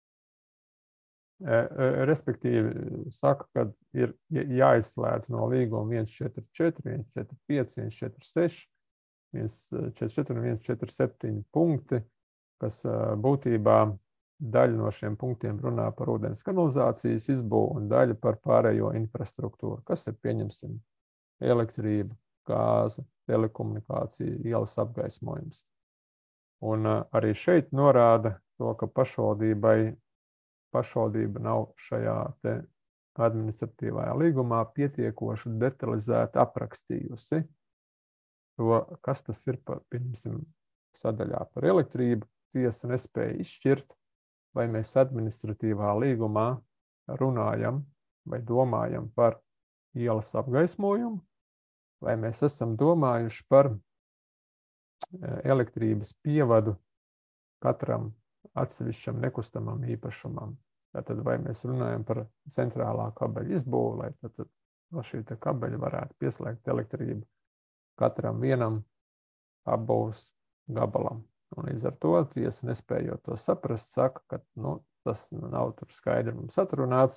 respektīvi saka, ka ir jāizslēdz no līguma 144, 145, 146, 144 un 147 punkti, kas būtībā daļa no šiem punktiem runā par ūdens kanalizācijas izbūvu un daļa par pārējo infrastruktūru, kas ir, pieņemsim, elektrība, gāze, telekomunikācija, ielas apgaismojums. Un arī šeit norāda to, ka pašvaldība nav šajā te administratīvajā līgumā pietiekoši detalizēti aprakstījusi to, kas tas ir, pieņemsim, sadaļā par elektrību. Tiesa nespēja izšķirt, vai mēs administratīvā līgumā runājam vai domājam par ielas apgaismojumu, vai mēs esam domājuši par elektrības pievadu katram atsevišķam nekustamam īpašumam. Tātad, vai mēs runājam par centrālā kabeļa izbūvu, lai tad šī kabeļa varētu pieslēgt elektrību katram vienam apbūves gabalam. Un līdz ar to tiesa, nespējot to saprast, saka, ka tas nav tur skaidri mums atrunāts.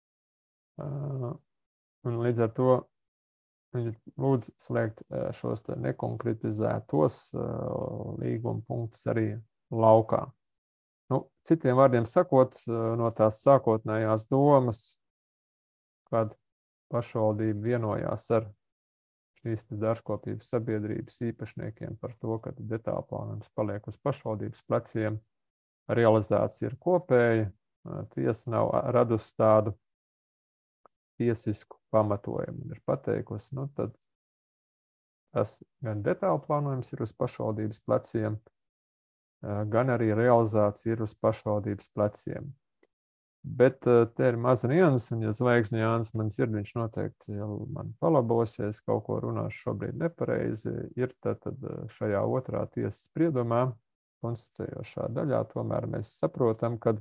Un līdz ar to viņi lūdz slēgt šos nekonkretizētos līguma punktus arī laukā. Citiem vārdiem sakot, no tās sākotnējās domas, kad pašvaldība vienojās ar šīs dārzkopības sabiedrības īpašniekiem par to, ka detālplānojums paliek uz pašvaldības pleciem, realizācija ir kopēja, tiesa nav radusi tādu tiesisku pamatojumu. Ir pateikusi, tad tas gan detālplānojums ir uz pašvaldības pleciem, gan arī realizācija ir uz pašvaldības pleciem. Bet te ir maza nianses, un ja Zvaigzne Jānis man sirdiņš noteikti jau man palabosies, kaut ko runāšu šobrīd nepareizi, ir tad šajā otrā tiesas spriedumā, konstatējošā daļā, tomēr mēs saprotam, kad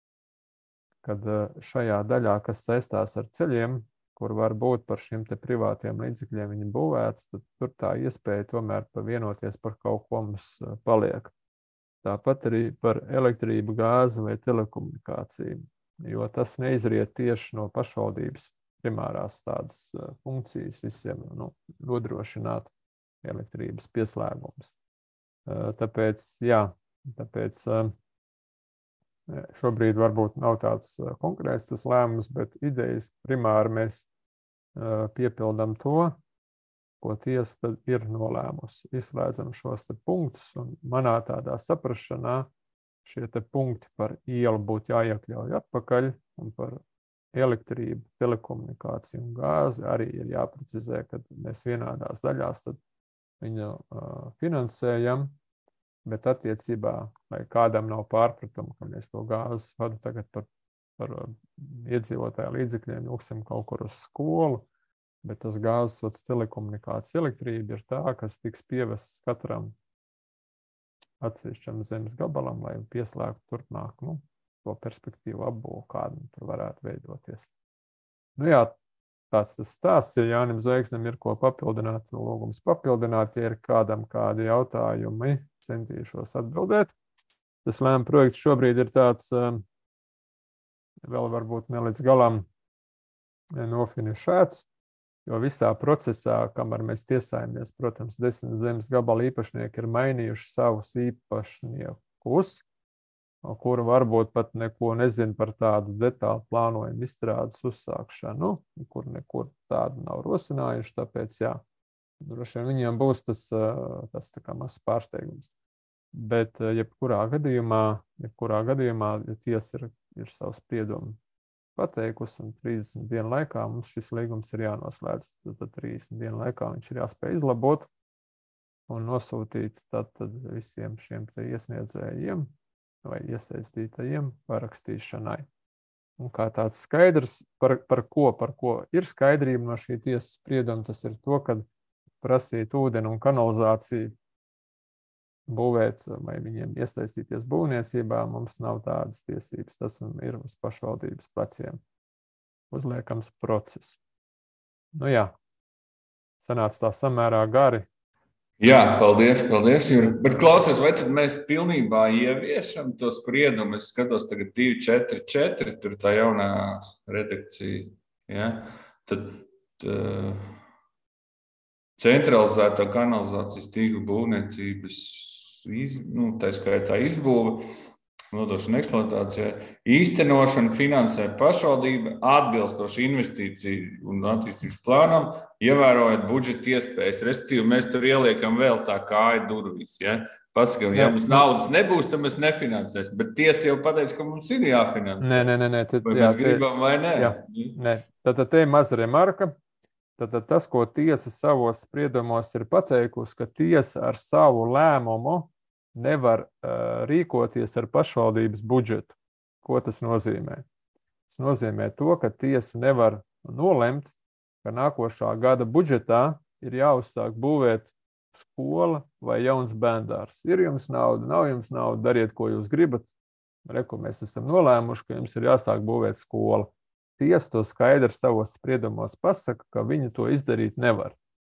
šajā daļā, kas saistās ar ceļiem, kur var būt par šiem te privātiem līdzekļiem viņi būvēts, tad tur tā iespēja tomēr vienoties par kaut ko mums paliek. Tāpat arī par elektrību, gāzi vai telekomunikāciju, jo tas neizriet tieši no pašvaldības primārās tādas funkcijas visiem nodrošināt elektrības pieslēgumus. Tāpēc šobrīd varbūt nav tāds konkrēts tas lēmums, bet idejas primāri mēs piepildam to, ko tiesa tad ir nolēmusi. Izslēdzam šos te punktus, un manā tādā saprašanā šie te punkti par ielu būtu jāiekļauj atpakaļ, un par elektrību, telekomunikāciju un gāzi arī ir jāprecizē, kad mēs vienādās daļās tad viņu finansējam, bet attiecībā, lai kādam nav pārpratumu, ka mēs to gāzes vadu tagad par iedzīvotāju līdzekļiem jūksim kaut kur uz skolu, bet tas gāzes vads telekomunikācijas elektrība ir tā, kas tiks pievests katram atsevišķam zemes gabalam, lai pieslēgtu turpmāk to perspektīvu apbūvu, kādu tur varētu veidoties. Tāds tas stāsts, ja Jānim Zvaigznem ir ko papildināt, lūgums papildināt, ja ir kādam kādi jautājumi, centīšos atbildēt. Tas lēma projekts šobrīd ir tāds vēl varbūt ne līdz galam nofinišēts, jo visā procesā, kamēr mēs tiesājamies, protams, 10 zemes gabala īpašnieki ir mainījuši savus īpašniekus, kuri varbūt pat neko nezin par tādu detālu plānojumu izstrādes uzsākšanu, kur nekur tādu nav rosinājuši, tāpēc, droši vien viņiem būs tas tā kā mazs pārsteigums. Bet jebkurā gadījumā, ja tiesa ir savu spriedumu pateikusi, un 30 dienu laikā mums šis līgums ir jānoslēdz, tad 30 dienu laikā viņš ir jāspēj izlabot un nosūtīt tad visiem šiem te iesniedzējiem vai iesaistītajiem parakstīšanai. Un kā tāds skaidrs, par ko ir skaidrība no šī tiesas sprieduma, tas ir to, kad prasīt ūdeni un kanalizāciju būvēt vai viņiem iesaistīties būvniecībā, mums nav tādas tiesības. Tas ir uz pašvaldības pleciem uzliekams process. Sanāca tā samērā gari. Jā, paldies, Juri. Bet klausies, vai tad mēs pilnībā ieviešam to spriedumu? Es skatos tagad 244, tur tā jaunā redakcija. Ja? Tad centralizētā kanalizācijas tīkla būvniecības tā skaitā izbūve, nodošana eksploatācijai, īstenošana finansē pašvaldība atbilstoši investīciju un attīstības plānam, ievērojot budžeta iespējas. Respektīvi, mēs tur ieliekam vēl tā kāja durvīs. Ja? Pasakām, ja mums naudas nebūs, tad mēs nefinansēsim. Bet tiesa jau pateica, ka mums ir jāfinansē. Nē. Vai mēs gribam vai nē? Nē. Tad te ir maza remarka. Tad tas, ko tiesa savos spriedumos ir pateikusi, ka tiesa ar savu lēmumu nevar rīkoties ar pašvaldības budžetu. Ko tas nozīmē? Tas nozīmē to, ka tiesa nevar nolemt, ka nākošā gada budžetā ir jāuzsāk būvēt skola vai jauns bērndārs. Ir jums nauda, nav jums nauda, dariet, ko jūs gribat. Reku, mēs esam nolēmuši, ka jums ir jāsāk būvēt skola. Tiesa to skaidri savos spriedumos pasaka, ka viņi to izdarīt nevar.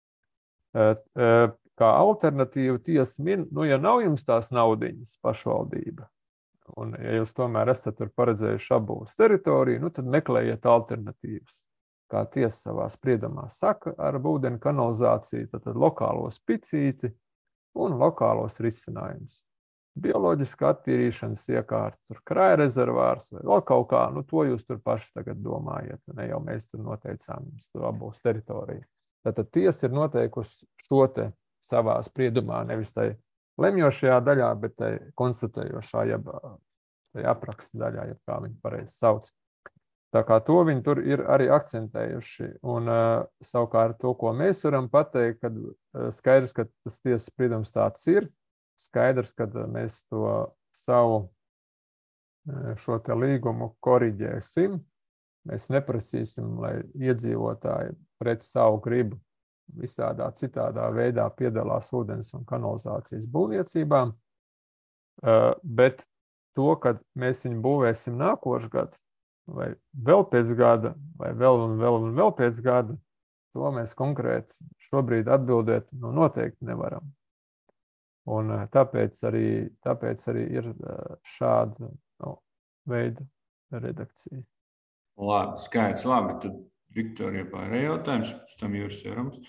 Kā alternatīva tiesa min, ja nav jums tās naudiņas pašvaldība, un ja jūs tomēr esat tur paredzējuši apbūves teritoriju, tad meklējiet alternatīvas. Kā tiesa savā spriedumā saka, ar ūdeni kanalizāciju, tad lokālos picīti un lokālos risinājumus. Bioloģiska attīrīšanas iekārta, tur krāja rezervārs vai vēl kaut kā, to jūs tur paši tagad domājiet, ne jau mēs tur noteicām jums to apbūves teritoriju. Tātad tiesa ir noteikusi šo te savā spriedumā, nevis tai lemjošajā daļā, bet tai konstatējošā, jeb tai apraksta daļā, jeb kā viņi pareizi sauc. Tā kā to viņi tur ir arī akcentējuši. Un savukārt to, ko mēs varam pateikt, kad skaidrs, ka tas tiesas spriedums tāds ir, skaidrs, ka mēs to savu šo te līgumu koriģēsim. Mēs neprasīsim, lai iedzīvotāji pret savu gribu visādā citādā veidā piedalās ūdens un kanalizācijas būvniecībām, bet to, kad mēs viņu būvēsim nākošu gadu, vai vēl pēc gada, vai vēl pēc gada, to mēs konkrēti šobrīd atbildēt noteikti nevaram. Un tāpēc arī ir šāda veida redakcija. Labi, skaidrs, labi. Tad Viktorija pārējā jautājums, pēc tam Juris Jerums.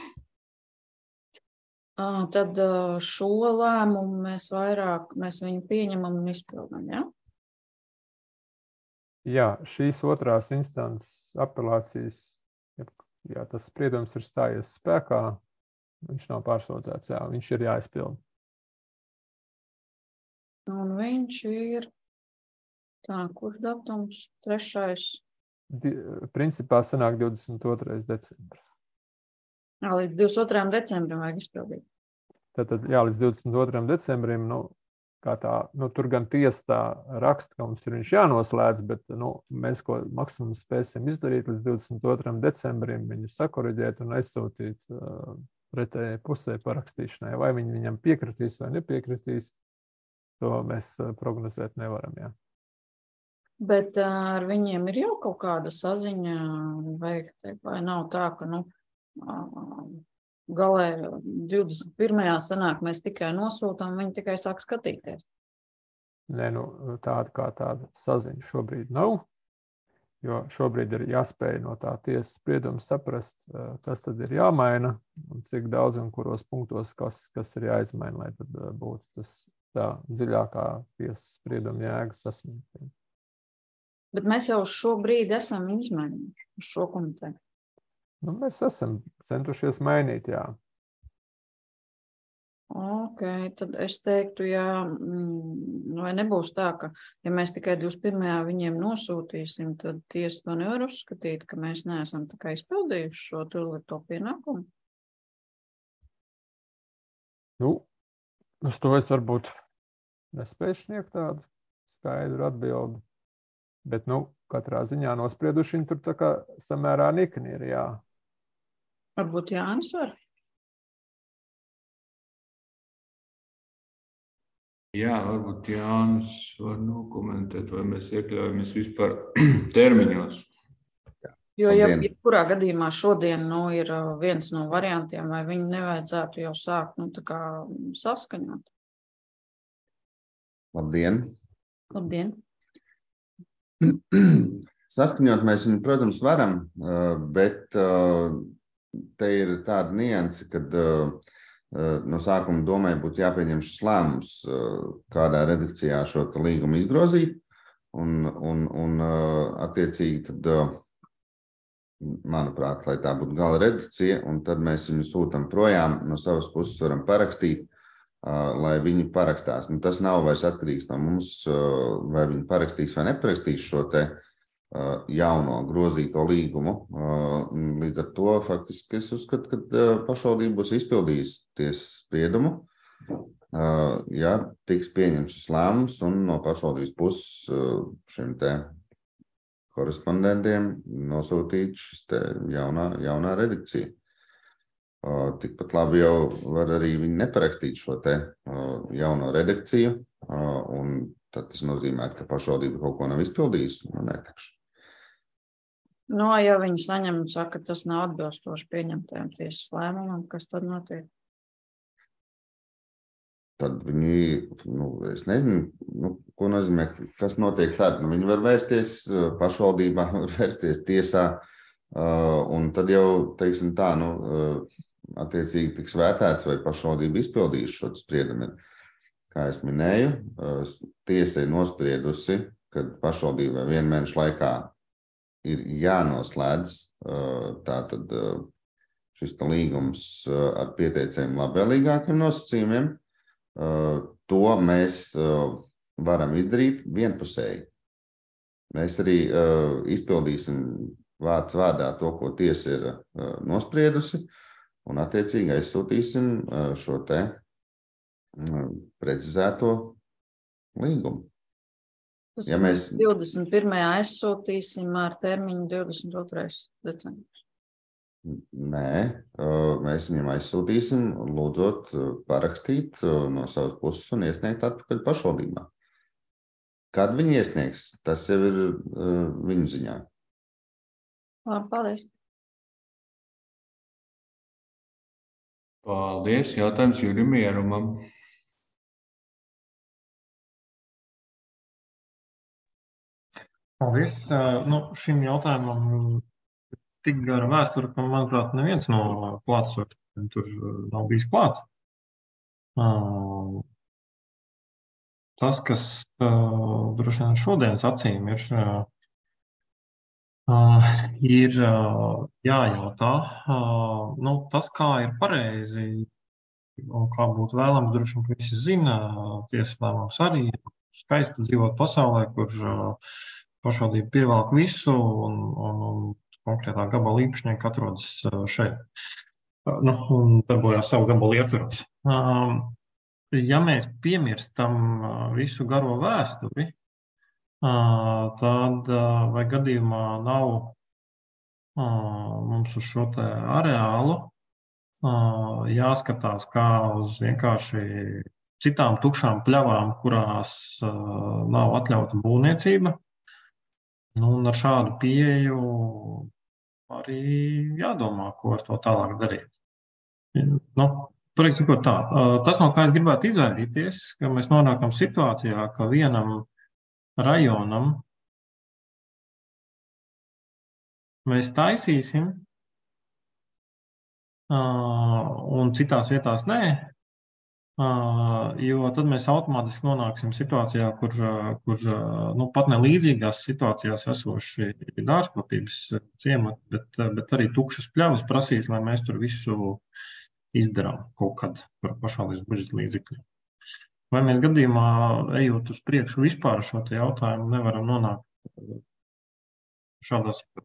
Tad šo lēmumu mēs viņu pieņemam un izpildam, ja? Jā, šīs otrās instances apelācijas, ja tas spriedums ir stājies spēkā, viņš nav pārsūdzēts, viņš ir jāizpilda. Un viņš ir, kurš datums? 3. Principā sanāk 22. decembris. Līdz 22. decembrim vajag izpildīt. Tātad, līdz 22. decembrim, tur gan tiesa tā raksta, ka mums ir viņš jānoslēdz, bet mēs ko maksimum spēsim izdarīt līdz 22. decembrim, viņu sakoriģēt un aizsūtīt pretējai pusē parakstīšanai. Vai viņi viņam piekritīs vai nepiekritīs, to mēs prognozēt nevaram, jā. Bet ar viņiem ir jau kaut kāda saziņa veikta, vai nav tā, ka, galē 21. sanāk, mēs tikai nosūtām, viņi tikai sāk skatīties. Nē, tāda saziņa šobrīd nav, jo šobrīd ir jāspēj no tā tiesas sprieduma saprast, kas tad ir jāmaina un cik daudz un kuros punktos, kas ir jāizmaina, lai tad būtu tas tā dziļākā tiesas sprieduma jēga sasniegta. Bet mēs jau šobrīd esam izmainījuši uz šo komiteju. Mēs esam centušies mainīt, jā. Ok, tad es teiktu, vai nebūs tā, ka, ja mēs tikai 21. viņiem nosūtīsim, tad tiesa to nevar uzskatīt, ka mēs neesam tā kā izpildījuši šo to pienākumu? Uz to es varbūt nespēju sniegt tādu skaidru atbildi. Bet, katrā ziņā nosprieduši viņi tur tā kā samērā nikni ir, jā. Varbūt Jānis var? Jā, varbūt Jānis var nokomentēt, vai mēs iekļaujamies vispār termiņos. Jo, ja kurā gadījumā šodien ir viens no variantiem, vai viņu nevajadzētu jau sākt tā kā saskaņot? Labdien! Labdien! Saskaņot mēs viņu, protams, varam, bet te ir tāda nianse, kad no sākuma domai būtu jāpieņem šis lēmums, kādā redakcijā šo līgumu izgrozīt, un attiecīgi tad, manuprāt, lai tā būtu gala redakcija, un tad mēs viņu sūtam projām, no savas puses varam parakstīt, lai viņi parakstās. Tas nav vairs atkarīgs no mums, vai viņi parakstīs vai neparakstīs šo te jauno grozīto līgumu. Līdz ar to faktiski es uzskatu, ka pašvaldība būs izpildījis tiesas spriedumu, ja tiks pieņemts šis lēmums un no pašvaldības puses šim te korespondentiem nosūtīt šis te jaunā redakcija. Tikpat labi jau var arī viņi neparakstīt šo te jauno redakciju, un tad tas nozīmē, ka pašvaldība kaut ko nav izpildījusi, netekšu. Ja viņi saņem un saka, ka tas nav atbilstoši pieņemtajam tiesas lēmumam, kas tad notiek? Tad viņi, es nezinu, ko nozīmē, kas notiek tad. Viņi var vērsties pašvaldībā, var vērsties tiesā, un tad jau, teiksim tā, attiecīgi tiks vērtēts, vai pašvaldība izpildījuši šo spriedumu. Kā es minēju, tiesa ir nospriedusi, ka pašvaldībai 1 mēnešu laikā ir jānoslēdz tātad šis līgums ar pieteicējiem labvēlīgākiem nosacījumiem. To mēs varam izdarīt vienpusēji. Mēs arī izpildīsim vārds vārdā to, ko tiesa ir nospriedusi, un attiecīgi aizsūtīsim šo te precizēto līgumu. Tas Ja mēs 21. aizsūtīsim ar termiņu 22. decembris. Nē, mēs viņam aizsūtīsim, lūdzot parakstīt no savas puses un iesniegt atpakaļ pašvaldībā. Kad viņi iesniegs, tas jau ir viņu ziņā. Paldies. Paldies. Jautājums Jurim Ierumam. Paldies. Šim jautājumam tik gara vēsture, ka, manuprāt, neviens no klātesošiem tur nav bijis klāts. Tas, kas droši vien šodienas acīm ir jājautā, tas, kā ir pareizi un kā būtu vēlams, droši vien, ka visi zina, tiesas lēmums arī skaisti dzīvot pasaulē, kur pašvaldība pievelk visu un konkrētā gabala īpašnieki atrodas šeit. Un darbojās savu gabalu ietveros. Ja mēs piemirstam visu garo vēsturi, tad vai gadījumā nav mums uz šo te areālu jāskatās kā uz vienkārši citām tukšām pļavām, kurās nav atļauta būvniecība. Un ar šādu pieeju arī jādomā, ko ar to tālāk darīt. Pareizi sakot tā, tas, no kā es gribētu izvairīties, ka mēs nonākam situācijā, ka vienam rajonam mēs taisīsim, un citās vietās nē, jo tad mēs automātiski nonāksim situācijā, kur pat ne līdzīgās situācijās esoši dārzkopības ciemati, bet arī tukšas pļavas prasīs, lai mēs tur visu izdarām kaut kad par pašvaldības budžeta līdzekļiem. Vai mēs gadījumā, ejot uz priekšu vispār šo te jautājumu, nevaram nonākt šādā situācijā?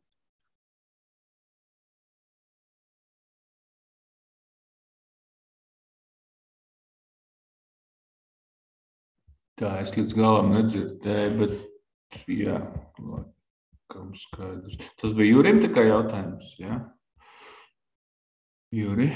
Tā, es līdz galam nedzirdēju, bet jā, laikam skaidrs. Tas bija Jurim tikai jautājums, jā? Juri?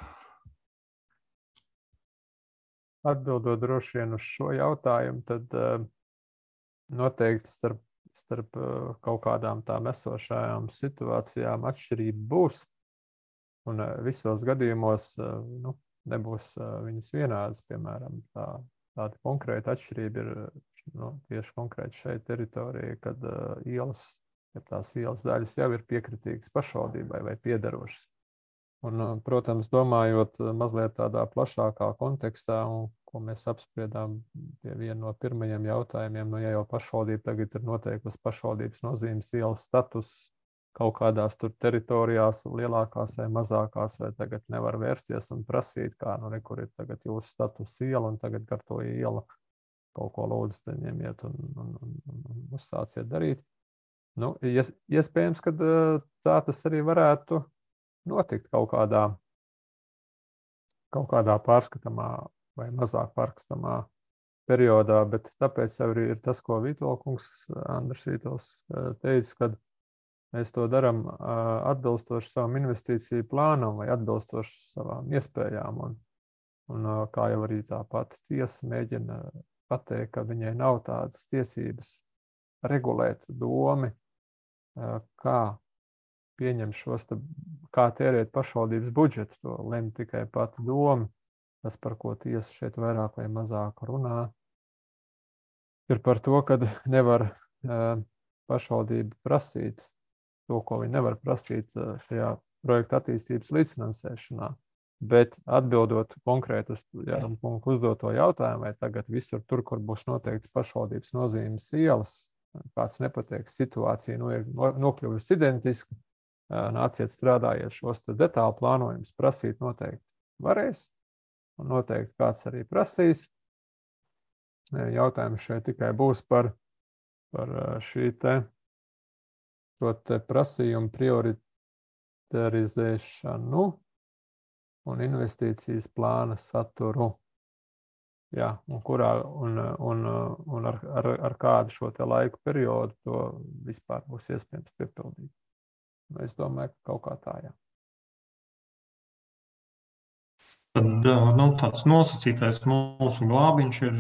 Atbildot droši vien uz šo jautājumu, tad noteikti starp kaut kādām tām esošajām situācijām atšķirība būs. Un visos gadījumos nebūs viņas vienādas, piemēram, tāda konkrēta atšķirība ir tieši konkrēti šeit teritorija, kad tās ielas daļas jau ir piekritīgas pašvaldībai vai piederošas. Un, protams, domājot mazliet tādā plašākā kontekstā, un ko mēs apspriedām pie viena no pirmajiem jautājumiem, ja jau pašvaldība tagad ir noteikusi pašvaldības nozīmes ielas status kaut kādās tur teritorijās, lielākās vai mazākās, vai tagad nevar vērsties un prasīt, kā, kur ir tagad jūsu status iela, un tagad ar to iela kaut ko lūdzu, tad ņemiet un uzsāciet darīt. Iespējams, ka tā tas arī varētu notikt kaut kādā pārskatāmā vai mazāk pārkstamā periodā, bet tāpēc arī ir tas, ko Vītolkungs, Andris Vītols teica, kad mēs to darām atbilstoši savam investīciju plānam vai atbilstoši savām iespējām. Un kā jau arī tā pati tiesa mēģina pateikt, ka viņai nav tādas tiesības regulēt domi, kā pieņemt šos, kā tērēt pašvaldības budžetu. To lem tikai pati doma. Tas, par ko tiesa šeit vairāk vai mazāk runā, ir par to, ka nevar pašvaldība prasīt to, ko viņi nevar prasīt šajā projekta attīstības līdzfinansēšanā. Bet atbildot konkrēti uz uzdoto jautājumu, vai tagad visur tur, kur būs noteikts pašvaldības nozīmes ielas, kāds nepateiks situācija, ir nokļuvusi identiski, nāciet strādājiet šos detālu plānojumus, prasīt noteikti varēs, un noteikti kāds arī prasīs. Jautājums šeit tikai būs par šo te prasījumu prioritarizēšanu un investīcijas plāna saturu. Jā, un ar kādu šo te laiku periodu to vispār būs iespējams piepildīt. Es domāju, ka kaut kā tā, jā. Tad tāds nosacītais mūsu glābiņš ir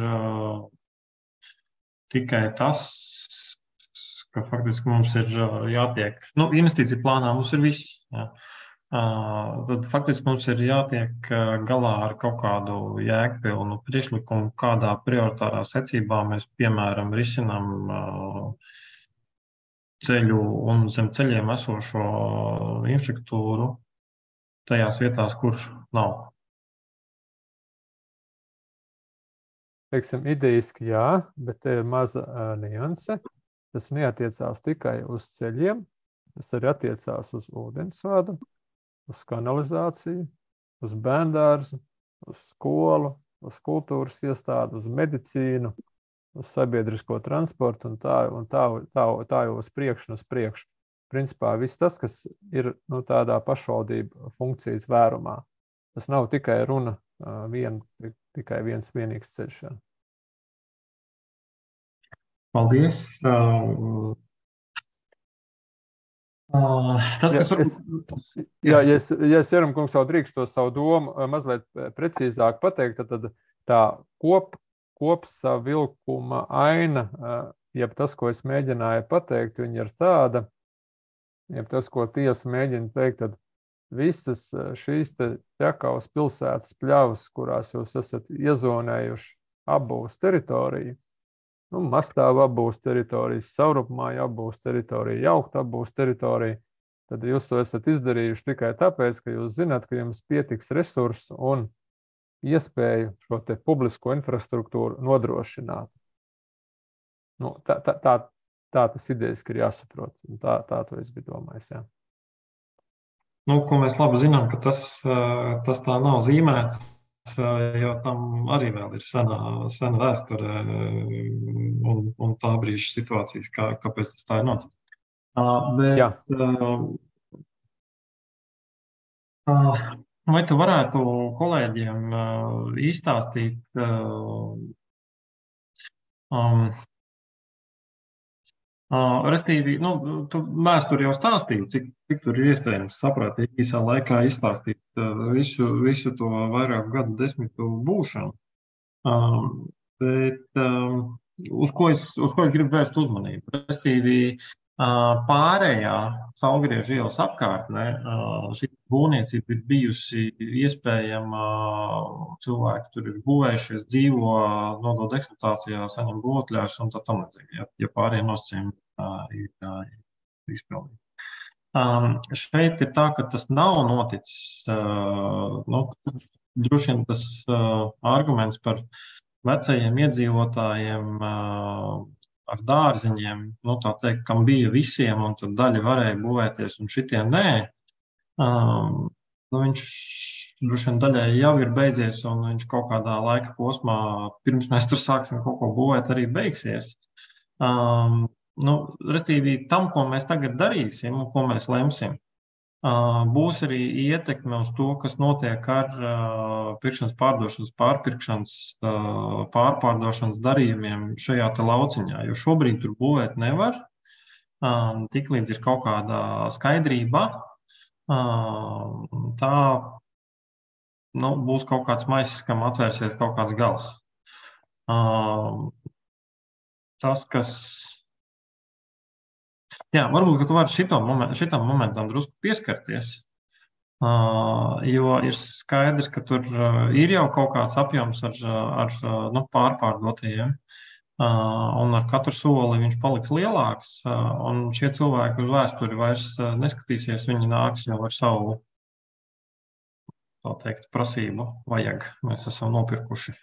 tikai tas, ka faktiski mums ir jātiek, investīcija plānā mums ir viss, jā. Tad faktiski mums ir jātiek galā ar kaut kādu jēgpilnu priekšlikumu, kādā prioritārā secībā mēs, piemēram, risinām ceļu un zem ceļiem esošo infrastruktūru tajās vietās, kur nav. Teiksim, idejiski jā, bet te ir maza nianse. Tas neatiecās tikai uz ceļiem, tas arī attiecās uz ūdensvadu, uz kanalizāciju, uz bērndārzu, uz skolu, uz kultūras iestādi, uz medicīnu, uz sabiedrisko transportu un tā jau uz priekšu un uz priekšu. Principā viss tas, kas ir tādā pašvaldību funkcijas vērumā. Tas nav tikai runa tikai viens vienīgs ceļš. Paldies. Ja es Jeramkungs jau drīkst to savu domu mazliet precīzāk pateikt, tad tā kopsavilkuma aina, jeb tas, ko es mēģināju pateikt, viņa ir tāda, jeb tas, ko tiesa mēģina teikt, tad visas šīs Ķekavas pilsētas pļavas, kurās jūs esat iezonējuši apbūves teritoriju, mastāva apbūves teritorijas, savrupmāja apbūves teritorija, jaukta apbūves teritorija, tad jūs to esat izdarījuši tikai tāpēc, ka jūs zināt, ka jums pietiks resursu un iespēju šo te publisko infrastruktūru nodrošināt. Tā tas idejiski ir jāsaprot. Tā to es biju domājis, jā. Ko mēs labi zinām, ka tas tā nav zīmēts, jo tam arī vēl ir sena vēsture un tā brīža situācijas, kāpēc tas tā ir noticis. Vai tu varētu kolēģiem izstāstīt, restīvi, tu vēsturi jau stāstīji, cik tur ir iespējams saprātīgi īsā laikā izstāstīt visu to vairāku gadu desmitu būšanu. Bet uz ko es gribu vērst uzmanību? Restīvi, pārējā Saulgriežu ielas apkārtnē šī būvniecība ir bijusi iespējama, cilvēki tur ir būvējušies, dzīvo, nodod eksploatācijā, saņem būvotļās un tā tamlīdzīgi, ja pārējie nosacījumi ir izpildīti. Šeit ir tā, ka tas nav noticis, droši vien tas arguments par vecajiem iedzīvotājiem ar dārziņiem, tā teikt, kam bija visiem, un tad daļa varēja būvēties, un šitiem nē, viņš droši vien daļai jau ir beidzies, un viņš kaut kādā laika posmā, pirms mēs tur sāksim kaut ko būvēt, arī beigsies. Restīvi, tam, ko mēs tagad darīsim un ko mēs lemsim, Būs arī ietekme uz to, kas notiek ar pirkšanas, pārdošanas, pārpirkšanas, pārpārdošanas darījumiem šajā te lauciņā, jo šobrīd tur būvēt nevar. Tiklīdz ir kaut kāda skaidrība, tā būs kaut kāds maisis, kam atvērsies kaut kāds gals. Tas, kas... Jā, varbūt, ka tu vari šitam momentam drusku pieskarties, jo ir skaidrs, ka tur ir jau kaut kāds apjoms ar pārpārdotajiem, un ar katru soli viņš paliks lielāks, un šie cilvēki uz vēsturi vairs neskatīsies, viņi nāks jau ar savu, tā teikt, prasību vajag, mēs esam nopirkuši.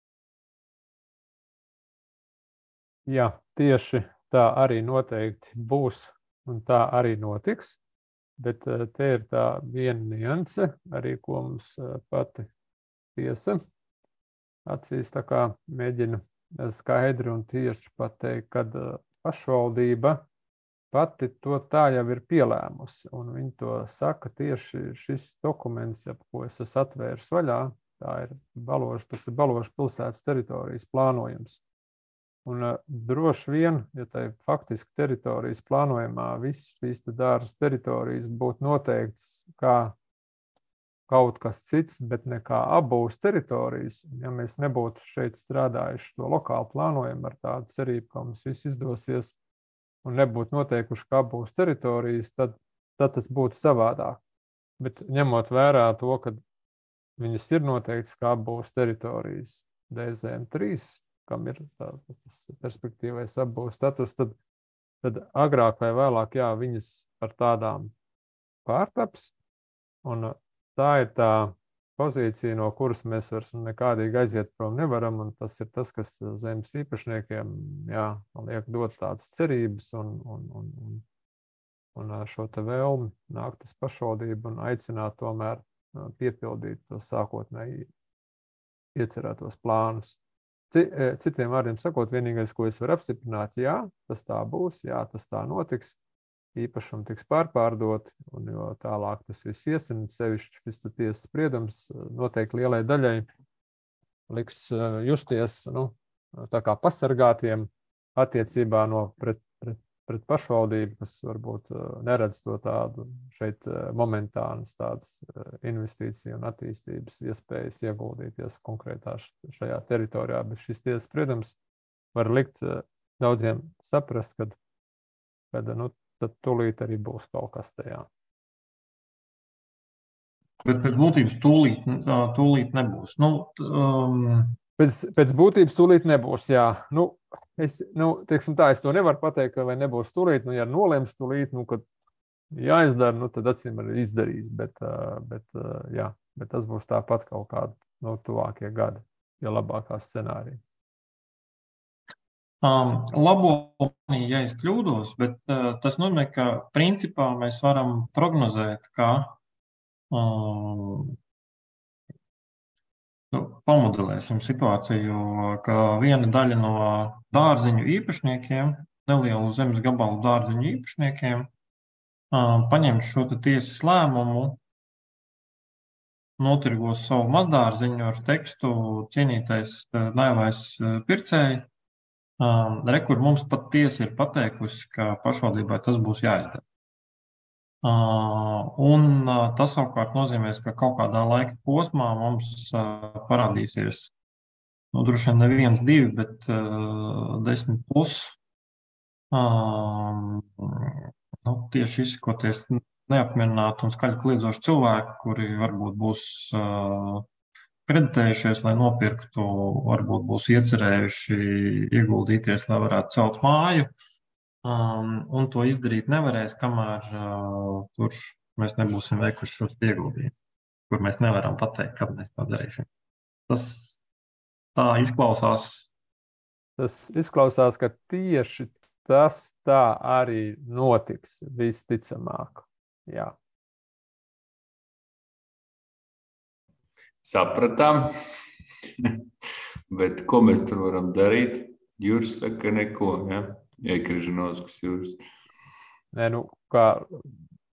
Jā, tieši tā arī noteikti būs un tā arī notiks, bet te ir tā viena nianse, arī ko mums pati tiesa acīs tā kā mēģina skaidri un tieši pateikt, kad pašvaldība pati to tā jau ir pielēmusi, un viņi to saka tieši šis dokuments, ko es esmu atvērs vaļā, tas ir Baložu pilsētas teritorijas plānojums. Un droši vien, ja tai faktiski teritorijas plānojumā visas šīs dārza teritorijas būtu noteikts kā kaut kas cits, bet ne kā apbūves teritorijas, ja mēs nebūtu šeit strādājuši to lokālu plānojumu ar tādu cerību, ka mums viss izdosies un nebūtu noteikuši kā apbūves teritorijas, tad tas būtu savādāk. Bet ņemot vērā to, ka viņas ir noteikts kā apbūves teritorijas DZM3, kam ir tas perspektīvais apbūves status, tad agrāk vai vēlāk, jā, viņas par tādām pārtaps, un tā ir tā pozīcija, no kuras mēs vairs nekādīgi aiziet prom nevaram, un tas ir tas, kas zemes īpašniekiem, jā, liek dot tādas cerības un šo te vēlmi nākt uz pašvaldību un aicināt tomēr piepildīt tos sākotnēji iecerētos plānus. Citiem vārdiem sakot, vienīgais, ko es varu apstiprināt, jā, tas tā būs, jā, tas tā notiks, īpašumi tiks pārpārdot, un jo tālāk tas viss iesim, sevišķi šis tiesas spriedums noteikti lielai daļai liks justies, tā kā pasargātiem attiecībā pret pašvaldību, kas varbūt neredz to tādu šeit momentānas tādas investīciju un attīstības iespējas ieguldīties konkrētā šajā teritorijā, bet šis tiesas spriedums var likt daudziem saprast, kad tad tūlīt arī būs kaut kas tajā. Bet pēc būtības tūlīt nebūs. Pēc būtības tūlīt nebūs, jā. Teiksim tā, es to nevaru pateikt, ka vai nebūs tūlīt, ja nolems tūlīt, kad jāizdara, tad acīm arī izdarīs, bet tas būs tāpat kaut kādi tuvākie gadi, ja labākā scenārija. Labo, ja es kļūdos, bet tas nozīmē, ka principā mēs varam prognozēt, ka pamodelēsim situāciju, ka viena daļa no dārziņu īpašniekiem, nelielu zemes gabalu dārziņu īpašniekiem, paņems šo tiesas lēmumu, notirgos savu mazdārziņu ar tekstu cienītais naivais pircēji, kur mums pat tiesa ir pateikusi, ka pašvaldībai tas būs jāizdara. Un tas savukārt nozīmēs, ka kaut kādā laika posmā mums parādīsies, droši vien neviens, divi, bet 10 plus, tieši izsakoties neapmierināti un skaļi kliedzoši cilvēki, kuri varbūt būs kreditējušies, lai nopirktu, varbūt būs iecerējuši ieguldīties, lai varētu celt māju. Un to izdarīt nevarēs, kamēr tur mēs nebūsim veikuši šos ieguldījumus, kur mēs nevaram pateikt, kad mēs to darīsim. Tas tā izklausās. Tas izklausās, ka tieši tas tā arī notiks visticamāk. Jā. Sapratām, bet ko mēs tur varam darīt? Juris saka neko, ja? Iekriženos, kas jūs. Kā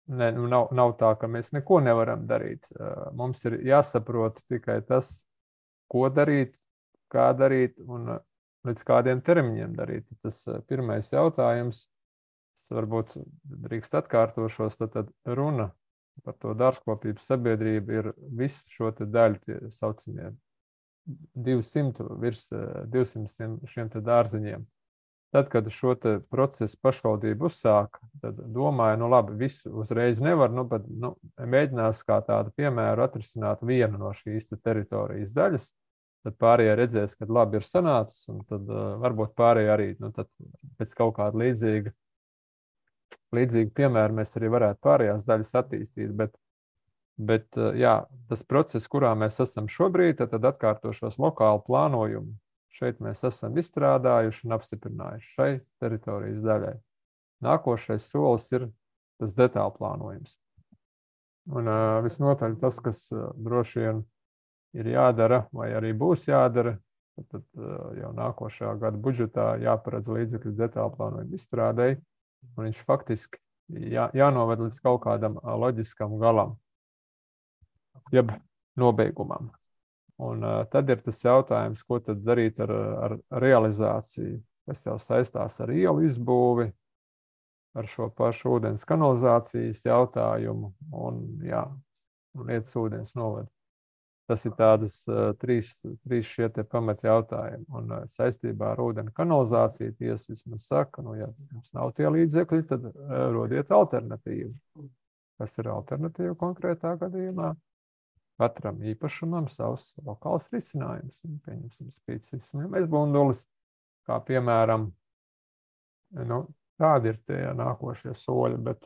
nav tā, ka mēs neko nevaram darīt. Mums ir jāsaprot tikai tas, ko darīt, kā darīt un līdz kādiem termiņiem darīt. Tas pirmais jautājums, varbūt drīkst atkārtošos, tad runa par to dārzkopības sabiedrību ir visu šo te daļu, tie saucamie 200 virs 200 šiem te dārziņiem. Tad, kad šo te procesu pašvaldību uzsāk, tad domāju, labi, visu uzreiz nevar, bet mēģinās kā tādu piemēru atrisināt vienu no šīs teritorijas daļas, tad pārējie redzēs, ka labi ir sanācis, un tad varbūt pārējie arī, tad pēc kaut kāda līdzīga piemēra mēs arī varētu pārējās daļas attīstīt, bet jā, tas process, kurā mēs esam šobrīd, tad atkārtošos lokālu plānojumu. Šeit mēs esam izstrādājuši un apstiprinājuši šai teritorijas daļai. Nākošais solis ir tas detālu plānojums. Un visnotaļ tas, kas droši vien ir jādara vai arī būs jādara, tad jau nākošā gada budžetā jāparedz līdzekļu detālu plānojumu izstrādēji, un viņš faktiski jānoved līdz kaut kādam loģiskam galam, jeb nobeigumam. Un tad ir tas jautājums, ko tad darīt ar realizāciju, kas jau saistās ar ielu izbūvi, ar šo pašu ūdens kanalizācijas jautājumu un lietas ūdens novadu. Tas ir tādas trīs šie te pamat jautājumi. Un saistībā ar ūdeni kanalizāciju tiesa vismaz saka, ja jums nav tie līdzekļi, tad rodiet alternatīvu. Kas ir alternatīva konkrētā gadījumā? Katram īpašumam savs lokāls risinājums. Pieņemsim spīdis izsmēmais bundulis, kā piemēram, tādi ir tie nākošie soļi, bet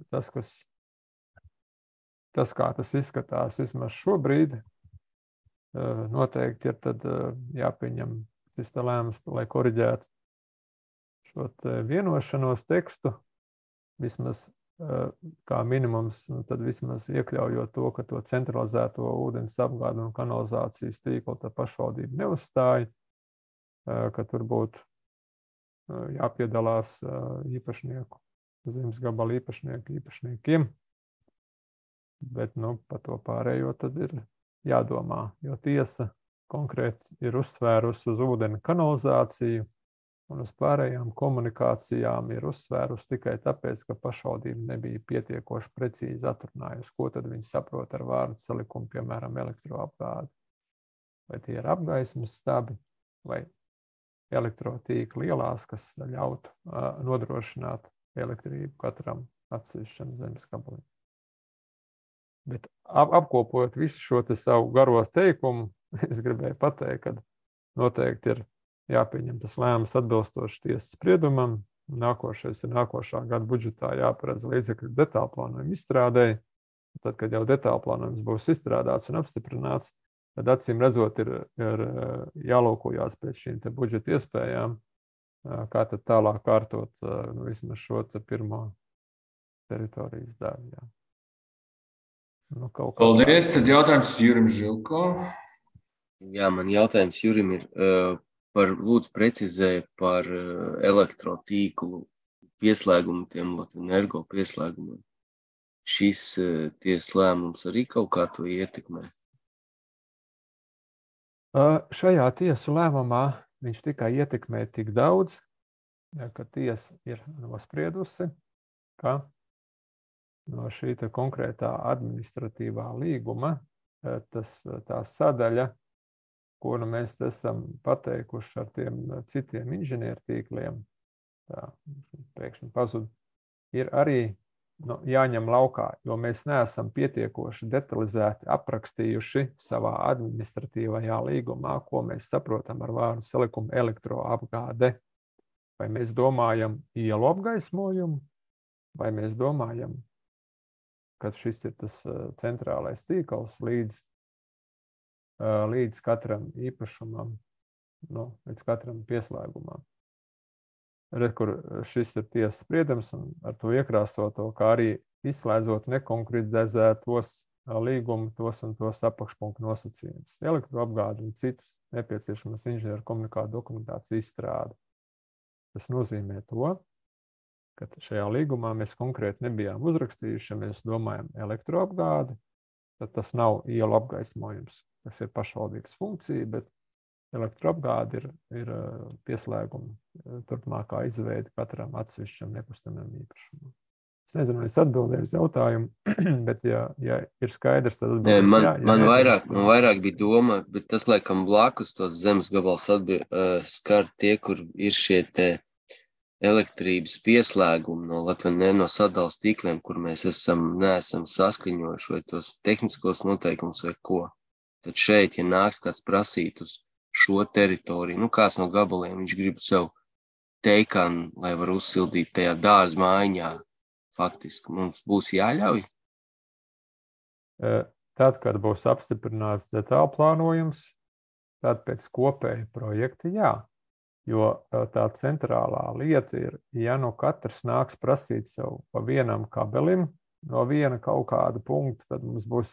tas, kā tas izskatās vismaz šobrīd, noteikti ir tad jāpieņem šis lēmums, lai koriģētu šo vienošanos tekstu, vismaz kā minimums, tad vismaz iekļaujot to, ka to centralizēto ūdens apgādu un kanalizācijas tīklu tā pašvaldība neuzstāja, ka tur būtu jāpiedalās īpašnieku, zemes gabalu īpašniekiem, bet par to pārējo tad ir jādomā, jo tiesa konkrēti ir uzsvērusi uz ūdeni kanalizāciju, un uz pārējām komunikācijām ir uzsvērus tikai tāpēc, ka pašvaldība nebija pietiekoši precīzi atrunājusi, ko tad viņi saprot ar vārdu salikumu, piemēram, elektroapgādi. Vai tie ir apgaismas stabi vai elektrotīkli ielās, kas ļautu nodrošināt elektrību katram atsevišķam zemes gabalim. Bet apkopojot visu šo te savu garo teikumu, es gribēju pateikt, ka noteikti ir jāpieņem tas lēmums atbilstoši tiesas spriedumam. Nākošais ir nākošā gada budžetā jāparedz līdzekļu detālu plānojumu izstrādēji. Tad, kad jau detālu plānojums būs izstrādāts un apstiprināts, tad acīm redzot ir jālūkojās pēc šīm te budžeta iespējām, kā tad tālāk kārtot vismaz šo te pirmo teritorijas daļu. Paldies, tad jautājums Jurim Žilko. Jā, man jautājums Jurim ir lūdzu precizē par elektrotīklu pieslēgumu, tiem Latvenergo pieslēgumiem. Šis tiesas lēmums arī kaut kā to ietekmē? Šajā tiesu lēmumā viņš tikai ietekmē tik daudz, ka tiesa ir nospriedusi, ka no šī te konkrētā administratīvā līguma tā sadaļa, ko mēs esam pateikuši ar tiem citiem inženiertīkliem, tā pēkšņi pazud, ir arī jāņem laukā, jo mēs neesam pietiekoši detalizēti aprakstījuši savā administratīvajā līgumā, ko mēs saprotam ar vārdu salikumu elektroapgāde. Vai mēs domājam ielu apgaismojumu, vai mēs domājam, ka šis ir tas centrālais tīkls līdz katram īpašumam, līdz katram pieslēgumam. Kur šis ir tiesas spriedums un ar to iekrāsoto, kā arī izslēdzot nekonkretizētos līgumu, tos un tos apakšpunktu nosacījumus, elektroapgādi un citus nepieciešamas inženieru komunikāciju dokumentāciju izstrādi. Tas nozīmē to, ka šajā līgumā mēs konkrēti nebijām uzrakstījuši, ja mēs domājam elektroapgādi, tad tas nav ielu apgaismojums, kas ir pašvaldības funkcija, bet elektroapgāde ir pieslēguma turpmākā izveide katram atsevišķam nekustamam īpašumam. Es nezinu, es atbildēju uz jautājumu, bet ja ir skaidrs, tad atbildēju. Man vairāk bija doma, bet tas laikam blakus tos zemes gabals skar tie, kur ir šie te elektrības pieslēgumi no sadalas tīkliem, kur mēs neesam saskaņojuši vai tos tehniskos noteikumus vai ko. Tad šeit, ja nāks kāds prasīt uz šo teritoriju, kāds no gabaliem viņš grib sev teikanu, lai var uzsildīt tajā dārza mājiņā, faktiski mums būs jāļauj? Tad, kad būs apstiprināts detālplānojums, tad pēc kopēja projekta jā. Jo tā centrālā lieta ir, ja katrs nāks prasīt sev pa vienam kabelim no viena kaut kāda punkta, tad mums būs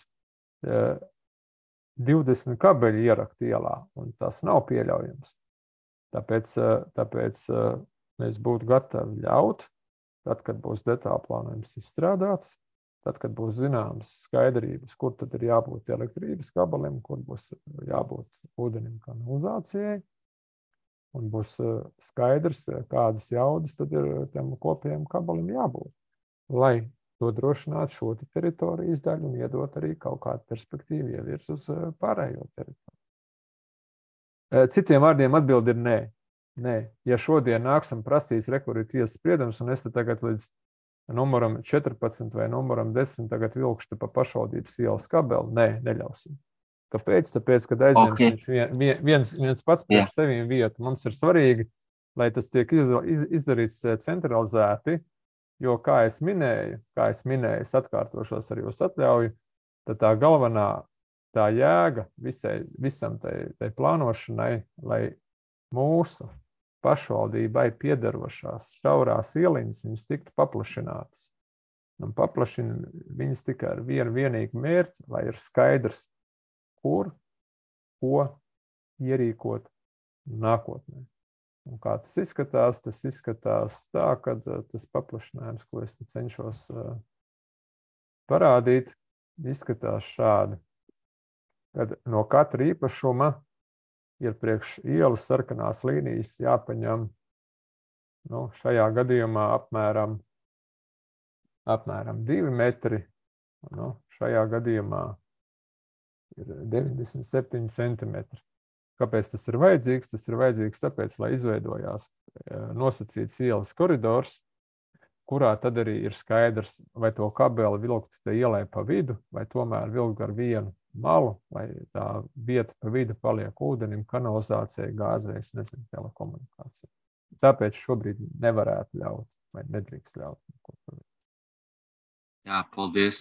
20 kabeļi ierakt ielā, un tas nav pieļaujams. Tāpēc mēs būtu gatavi ļaut, tad, kad būs detālplānojums izstrādāts, tad, kad būs zināmas skaidrības, kur tad ir jābūt elektrības kabelim, kur būs jābūt ūdenim kanalizācijai, un būs skaidrs, kādas jaudas tad ir tiem kopējiem kabelim jābūt, lai nodrošinātu šo teritorijas daļu un iedot arī kaut kādu perspektīvu ievirs uz pārējo teritoriju. Citiem vārdiem atbildi ir nē. Nē, ja šodien nāks un prasīs tiesas spriedums, un es te tagad līdz numuram 14 vai numuram 10 tagad vilkšu pa pašvaldības ielas kabeli, nē, neļausim. Kāpēc? Tāpēc, kad aizņems viens pats priekš sevīm vietu, mums ir svarīgi, lai tas tiek izdarīts centralizēti, jo, kā es minēju, es atkārtošos ar jūs atļauju, tad tā galvenā tā jēga visam tai plānošanai, lai mūsu pašvaldībai piedarošās šaurās ieliņas, viņas tiktu paplašinātas. Un paplašina viņas tikai ar vienu vienīgu mērķi, lai ir skaidrs, kur, ko ierīkot nākotnē. Un kā tas izskatās tā, ka tas paplašinājums, ko es te cenšos parādīt, izskatās šādi. Kad no katra īpašuma ir priekš ielas sarkanās līnijas jāpaņem, šajā gadījumā apmēram 2 metri, šajā gadījumā ir 97 centimetri. Kāpēc tas ir vajadzīgs? Tas ir vajadzīgs tāpēc, lai izveidojās nosacīts ielas koridors, kurā tad arī ir skaidrs, vai to kabeli vilkt te ielai pa vidu, vai tomēr vilkt ar vienu malu, lai tā vieta pa vidu paliek ūdenim, kanalizācijai, gāzei, telekomunikācijai. Tāpēc šobrīd nevarētu ļaut, vai nedrīkst ļaut. Jā, paldies.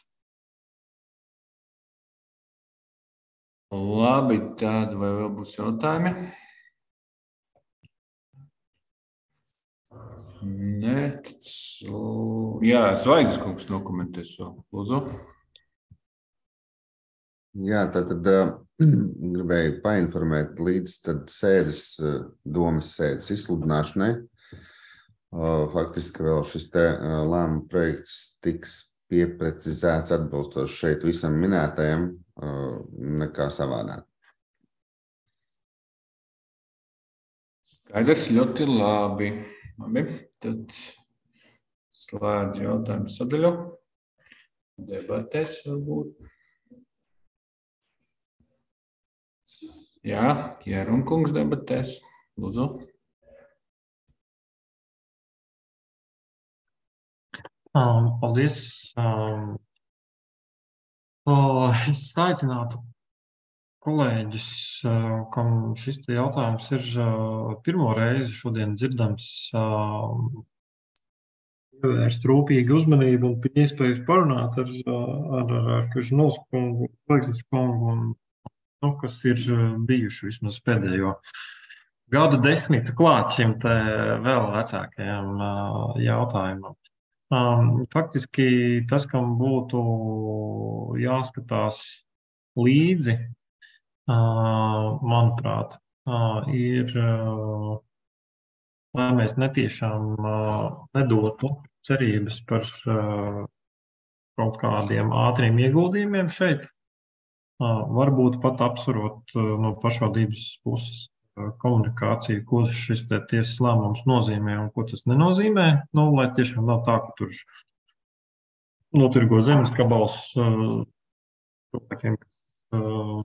Labi, tad vai vēl būs jautājumi? Nē, jā, Zvaigznes kungs nokomentēs vēl, lūdzu. Jā, tad gribēju painformēt līdz tad domas sēdes izsludināšanai. Faktiski vēl šis te lēmuma projekts tiks pieprecizēts atbilstoši šeit visam minētajam, nekā savādāk. Skaidrs, ļoti labi. Tad slēdz jautājumu sadaļu. Debatēs varbūt. Jā, Jērunkungs debatēs. Lūdzu. Paldies. Es aicinātu kolēģis, kam šis jautājums ir pirmo reizi šodien dzirdams, pievērst rūpīgi uzmanību un pie iespējas parunāt ar Križnovs kungu, Zvaigznes kungu, kas ir bijuši vismaz pēdējo gadu desmitu klāt šim te vēl vecākajam jautājumam. Faktiski tas, kam būtu jāskatās līdzi, manuprāt, ir lai mēs netiešām nedotu cerības par kaut kādiem ātriem ieguldījumiem šeit. Varbūt pat apsverot no pašvaldības puses komunikāciju, ko šis tiesas lēmums nozīmē un ko tas nenozīmē. Lai tiešām nav tā, ka tur notirgo zemes gabals cilvēkiem, kas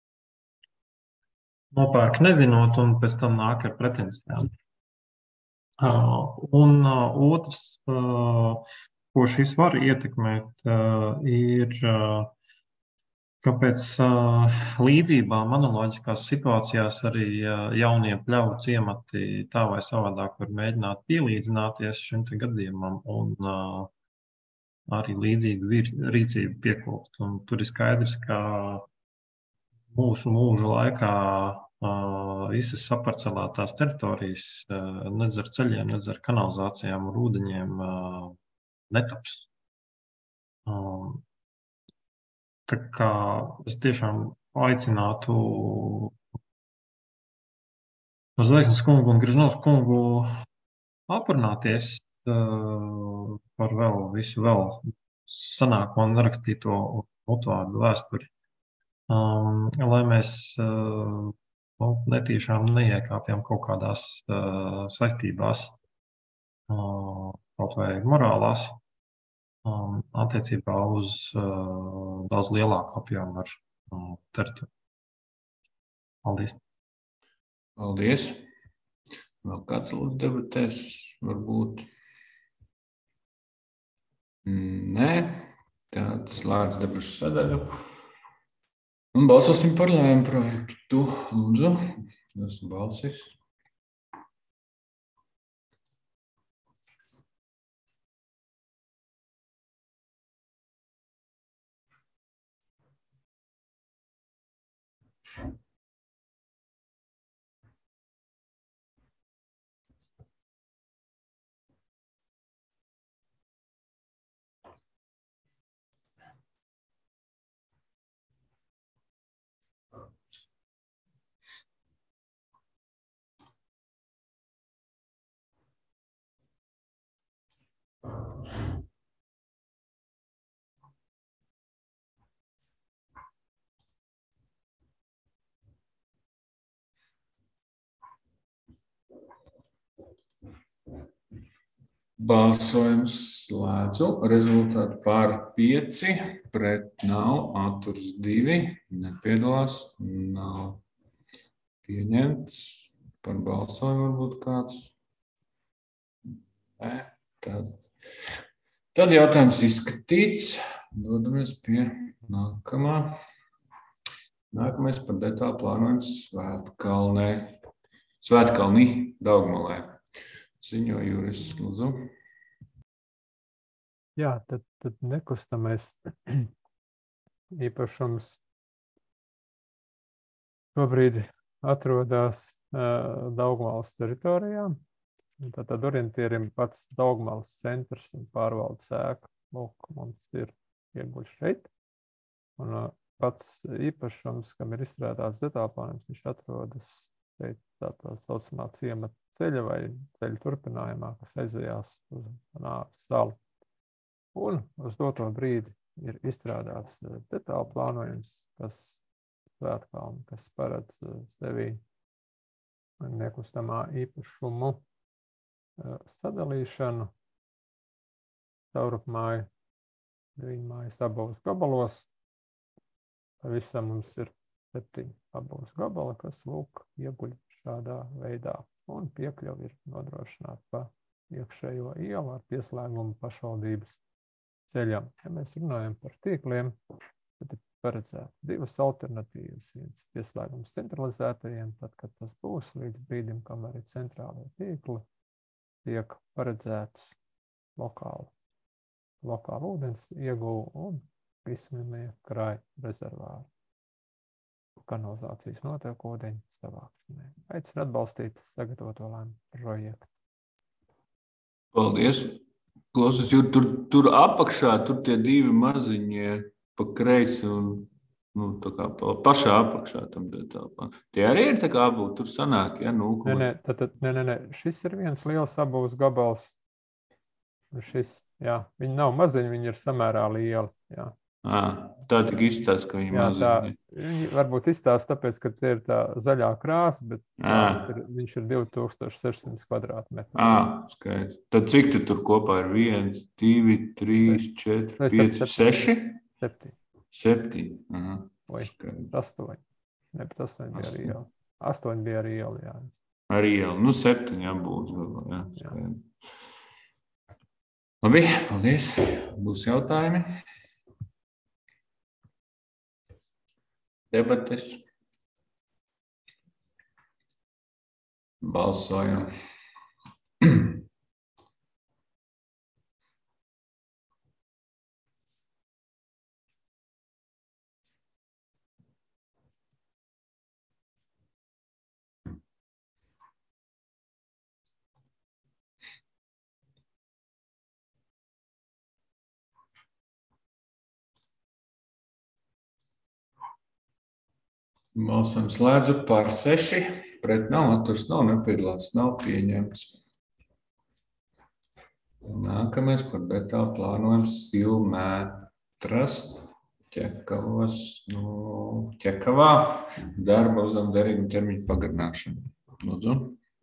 nopērk nezinot un pēc tam nāk ar pretenzijām. Un otrs, ko šis var ietekmēt, ir kāpēc līdzībām, analoģiskās situācijās arī jaunie pļavu ciemati tā vai savādāk var mēģināt pielīdzināties šim te gadījumam un arī līdzīgu rīcību piekopt. Un tur ir skaidrs, ka mūsu mūža laikā visas saparcelētās teritorijas nedz ar ceļiem, nedz ar kanalizācijām un ūdeņiem netaps. Tā kā es tiešām aicinātu Zvaigznes kungu un Grižnovs kungu aprunāties par visu sanāko un nerakstīto mutvārdu vēsturi, lai mēs netiešām neiekāpjam kaut kādās saistībās, kaut vai morālās, attiecībā uz daudz lielāku apjomu ar teritoriju. Paldies. Paldies. Vēl kāds lūdzu debatēs varbūt? Nē. Tad slēdz debašu sadaļu. Un balsosim par lēmumu projektu. Lūdzu, esmu balsis. Balsojums slēdzu. Rezultāti par 5, pret nav, atturs 2, nepiedalās, nav pieņemts. Par balsojumu varbūt kāds? Nē. Tad jautājums izskatīts. Dodamies pie nākamā. Nākamais par detālu plānojumu Svētkalnī, Daugmalē. Ziņo jurists, lūdzu. Jā, tad nekustamais īpašums šobrīd atrodas Daugmalas teritorijā. Tad orientierim pats Daugmalas centrs un pārvaldes ēka. Lūk, mums ir ieguļ šeit. Un pats īpašums, kam ir izstrādāts detālplānojums, viņš atrodas šeit tā saucamā ciemata ceļa vai ceļa turpinājumā, kas aizvējās uz Nāves salu. Un uz doto brīdi ir izstrādāts detālplānojums, kas Svētkalni, kas paredz sevī nekustamā īpašumu sadalīšanu caurupmāju, Grīņmājas abos gabalos. Visam mums ir 7 abos gabali, kas lūk ieguļ šādā veidā. Un piekļuvi ir nodrošināta pa iekšējo ielu ar pieslēgumu pašvaldības ceļam. Ja mēs runājam par tīkliem, tad ir paredzēta 2 alternatīvas. Viens pieslēgums centralizētajiem, tad, kad tas būs līdz brīdim, kamēr ir centrālajie tīkli, tiek paredzēts lokāla ūdens ieguve un izsmeļamie krāja rezervāri. Kanalizācijas noteku ūdeņu savākšanai. Aicinu atbalstīt sagatavoto lēmumu projektu. Paldies. Klausies, tur apakšā, tur tie 2 maziņie pa kreisi un tā kā pašā apakšā tam detālā. Tie arī ir tā kā apbūt, tur sanāk, ja, Nē, šis ir viens liels apbūves gabals. Šis, jā, viņi nav maziņi, viņi ir samērā lieli, jā. Tā tik izstāsta, ka viņi maziņi. Viņi varbūt izstāsta tāpēc, ka te ir tā zaļā krāsa, bet viņš ir 2600 kvadrātmetri. Skaidrs. Tad cik te tur kopā ir 1, 2, 3, 4, 5, 6? 7. Oi, 8. Ne, bet 8 bija arī iela. 8 bija arī iela, jā. Arī iela. 7 jābūt. Jā. Labi, paldies. Būs jautājumi. Debates. Balsojam. Balsojam slēdzu par 6, pret nav, atturs nav, nepiedalās, nav pieņemts. Nākamais par detālu plānojumu Silmētras Ķekavas, Ķekavā darba uzdevuma derīguma termiņu pagarināšanu. Lūdzu.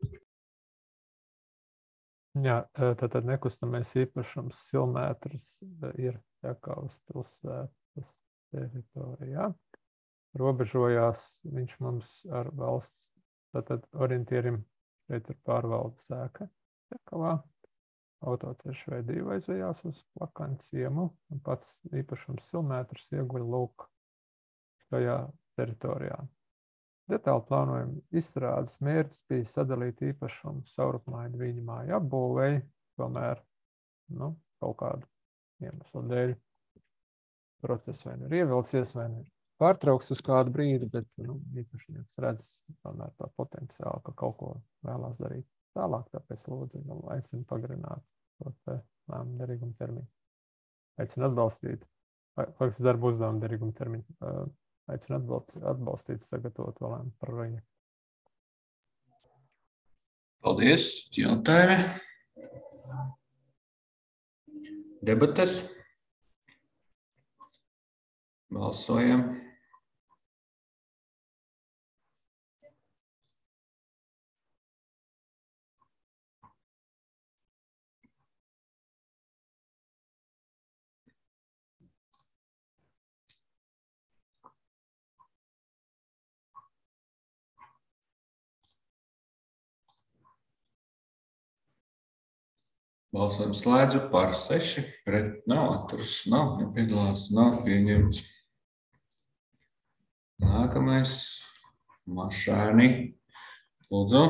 Jā, tātad nekustamais īpašums Silmētras ir Ķekavas pilsētas teritorijā. Robežojās viņš mums ar valsts, tātad orientierim, šeit ir pārvaldes ēka Ķekavā. Autoceļš V2 aizvējās uz Plakani ciemu, un pats īpašums Silmētras ieguļ lūk šajā teritorijā. Detālu plānojumu izstrādes mērķis bija sadalīt īpašumu savrupmaiņu viņa māju apbūvēji, tomēr, kaut kādu iemeslu dēļ process vai ir ievilcies, vai ir pārtrauks uz kādu brīdi, bet īpašnieks redz tomēr to potenciālu, ka kaut ko vēlās darīt tālāk, tāpēc lūdzu aicinu pagarināt to lēmumu derīguma termiņu. Aicinu atbalstīt, faktiski darbu uzdevumu derīguma termiņu, aicinu atbalstīt sagatavot lēmumu par projektu. Paldies, jautājumi. Debates. Balsojam. Balsojam slēdzu par 6, pret nav, atturs nav, nepiedalās, nav pieņemts. Nākamais, Mašēni. Lūdzu.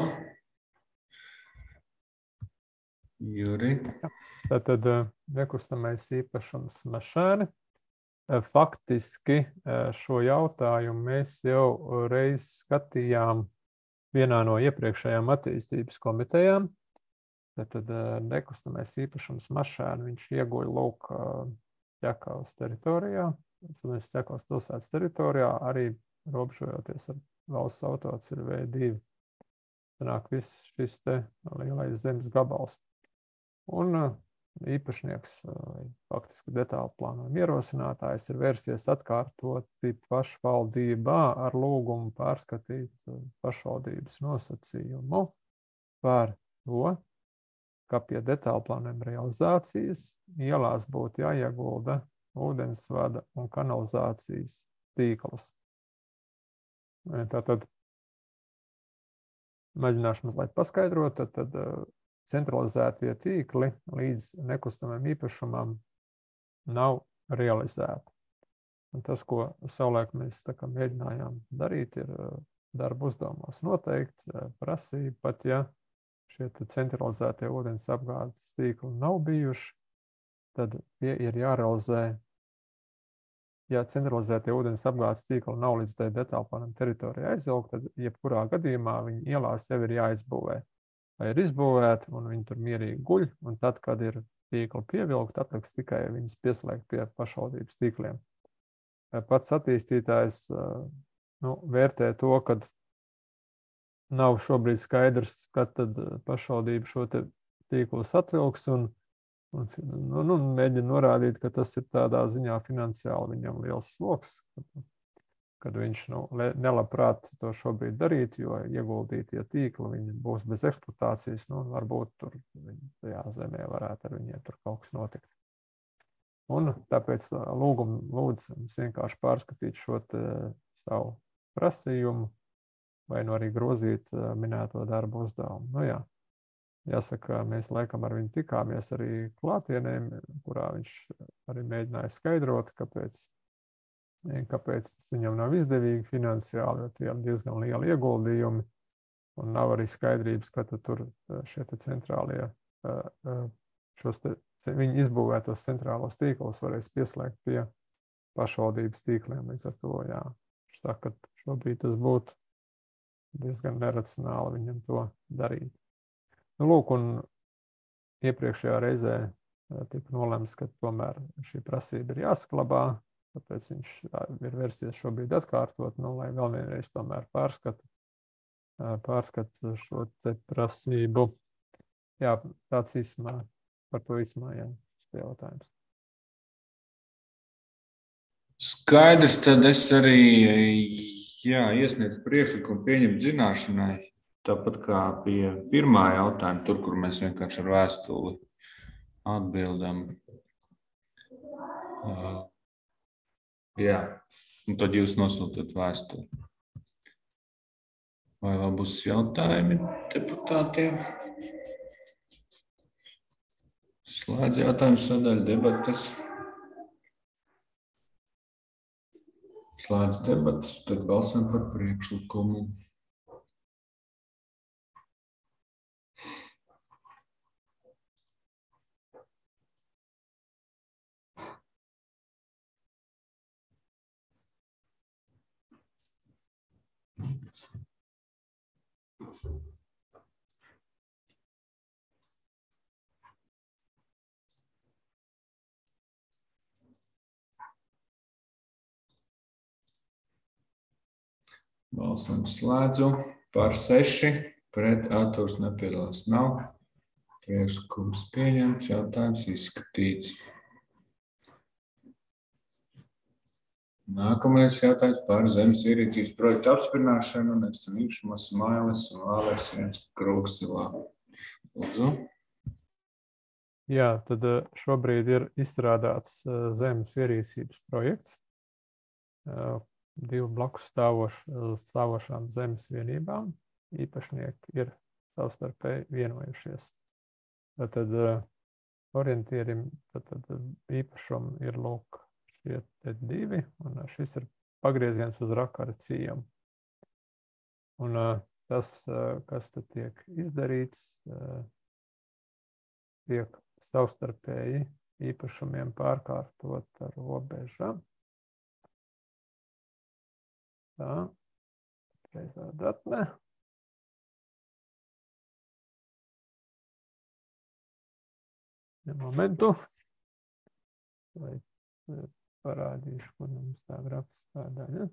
Juri. Tātad nekustamais īpašums Mašēni. Faktiski šo jautājumu mēs jau reiz skatījām vienā no iepriekšējām attīstības komitejām. Tātad nekustamais īpašums Mašēni, viņš ieguļ lūk Ķekavas teritorijā, Ķekavas pilsētas teritorijā, arī robežojoties ar valsts autoceļu V2. Sanāk viss šis te lielais zemes gabals. Un īpašnieks, faktiski detālu plānojuma ierosinātājs, ir vērsies atkārtoti pašvaldībā ar lūgumu pārskatīt pašvaldības nosacījumu par to, ka pie detālu plānojuma realizācijas ielās būtu jāiegulda ūdensvada un kanalizācijas tīklus. Tātad, mēģināšu mazliet paskaidrot, tad centralizētie tīkli līdz nekustamajam īpašumam nav realizēti. Un tas, ko savulaik mēs mēģinājām darīt, ir darba uzdevumos noteikt, prasība, pat ja šie centralizētie ūdens apgādes tīkli nav bijuši, tad tie ir jārealizē. Ja centralizētie ūdens apgādes tīkli nav līdz tai detālu plānojuma teritorijai aizvilkti, tad jebkurā gadījumā viņi ielās jau ir jāizbūvē. Vai ir izbūvēti, un viņi tur mierīgi guļ, un tad, kad ir tīkli pievilkti, atliks tikai viņus pieslēgt pie pašvaldības tīkliem. pats attīstītājs vērtē to, ka nav šobrīd skaidrs, kad tad pašvaldība šo te tīklus atvilks un mēģina norādīt, ka tas ir tādā ziņā finansiāli viņam liels sloks, kad viņš nelabprāt to šobrīd darīt, jo ieguldītie tīkli viņi būs bez eksploatācijas, varbūt tur tajā zemē varētu ar viņiem tur kaut kas notikt. Un tāpēc lūdzu mums vienkārši pārskatīt šo savu prasījumu, vai arī grozīt minēto darbu uzdevumu. Jāsaka, mēs laikam ar viņu tikāmies arī klātienēm, kurā viņš arī mēģināja skaidrot, kāpēc tas viņam nav izdevīgi finansiāli, jo tie ir diezgan lieli ieguldījumi, un nav arī skaidrības, ka tur šie centrālie, viņi izbūvētos centrālos tīklus varēs pieslēgt pie pašvaldības tīkliem. Līdz ar to, viņš saka, ka šobrīd tas būtu diezgan neracionāli viņam to darīt. Lūk, un iepriekšējā reizē tika nolemts, ka tomēr šī prasība ir jāsaglabā, tāpēc viņš ir vērsties šobrīd atkārtot, lai vēl vienreiz tomēr pārskat šo te prasību. Tāds īsumā, par to īsumā, šis jautājums. Skaidrs, tad es arī iesniedzu priekšlikumu pieņemt zināšanai, tāpat kā pie pirmā jautājuma, tur, kur mēs vienkārši ar vēstuli atbildam. Un tad jūs nosūtat vēstuli. Vai vēl būs jautājumi deputātiem? Slēdz jautājumu sadaļu debates. Slēdz debates, tad balsojam par priekšlikumu. Balsojumu slēdzu. Par 6, pret atturs nepiedalās nav. Priekšlikums pieņemts, jautājums izskatīts. Nākamais jautājums par zemes ierīcības projektu apstiprināšanu un Ekstremīkšumas Mailes un Vāversiens Krūksilā. Lūdzu. Tad šobrīd ir izstrādāts zemes ierīcības projekts. 2 blakus stāvošām zemes vienībām. Īpašnieki ir savstarpēji vienojušies. Tad orientierim īpašumu ir lūk šie 2, un šis ir pagrieziens uz Rakara ciemu. Un tas, kas tad tiek izdarīts, tiek savstarpēji īpašumiem pārkārtot ar robežām. Tā, reizā datnē. Momentu. Lai parādīšu, kur mums tā grafiskā daļa.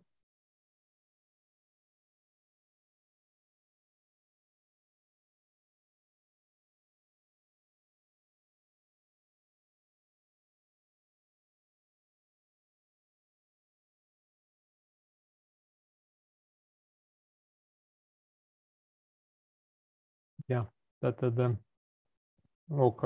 Tātad, lūk,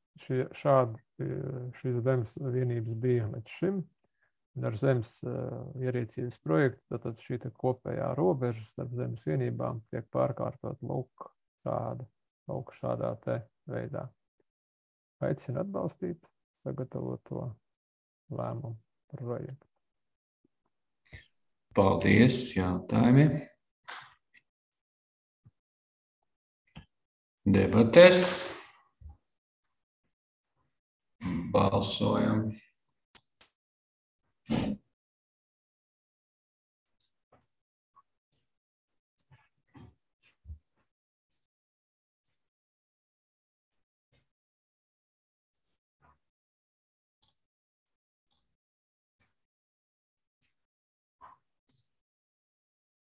šīs zemes vienības bija līdz šim. Un ar zemes ierīcības projektu, tātad šī kopējā robeža starp zemes vienībām tiek pārkārtot lūk šādā te veidā. Aicinu atbalstīt sagatavoto lēmumu projektu. Paldies, jautājumi. Debates. Balsojam.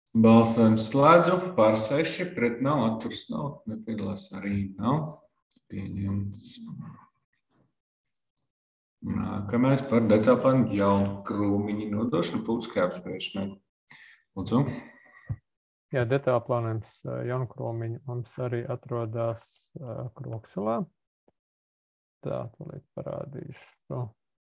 Balsojums slēdzu par 6, pret nav, atturas nav, nepiedalās arī nav pieņemts. Nākamais par detālu plānu Jaunkrūmiņu nodošanu publiskai apspriešanai. Lūdzu. Jā, detālu plānojums Jaunkrūmiņu mums arī atrodas Kroksalā. Tā, tūlīt parādīšu.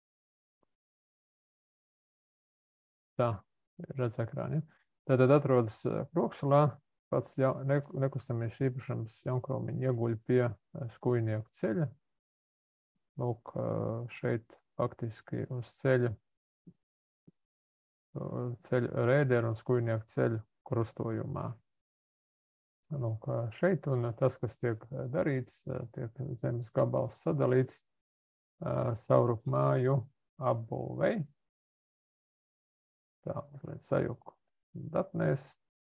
Tā, redz ekrāni. Tātad atrodas Kroksalā, pats nekustamies īpašums Jaunkrūmiņu ieguļ pie Skujnieku ceļa. Lūk, šeit faktiski uz ceļa Rēderu un Skujnieku ceļu krustojumā. Lūk, šeit un tas, kas tiek darīts, tiek zemes gabals sadalīts Saurupu māju apbūvei. Tā, mazliet sajuku datnēs.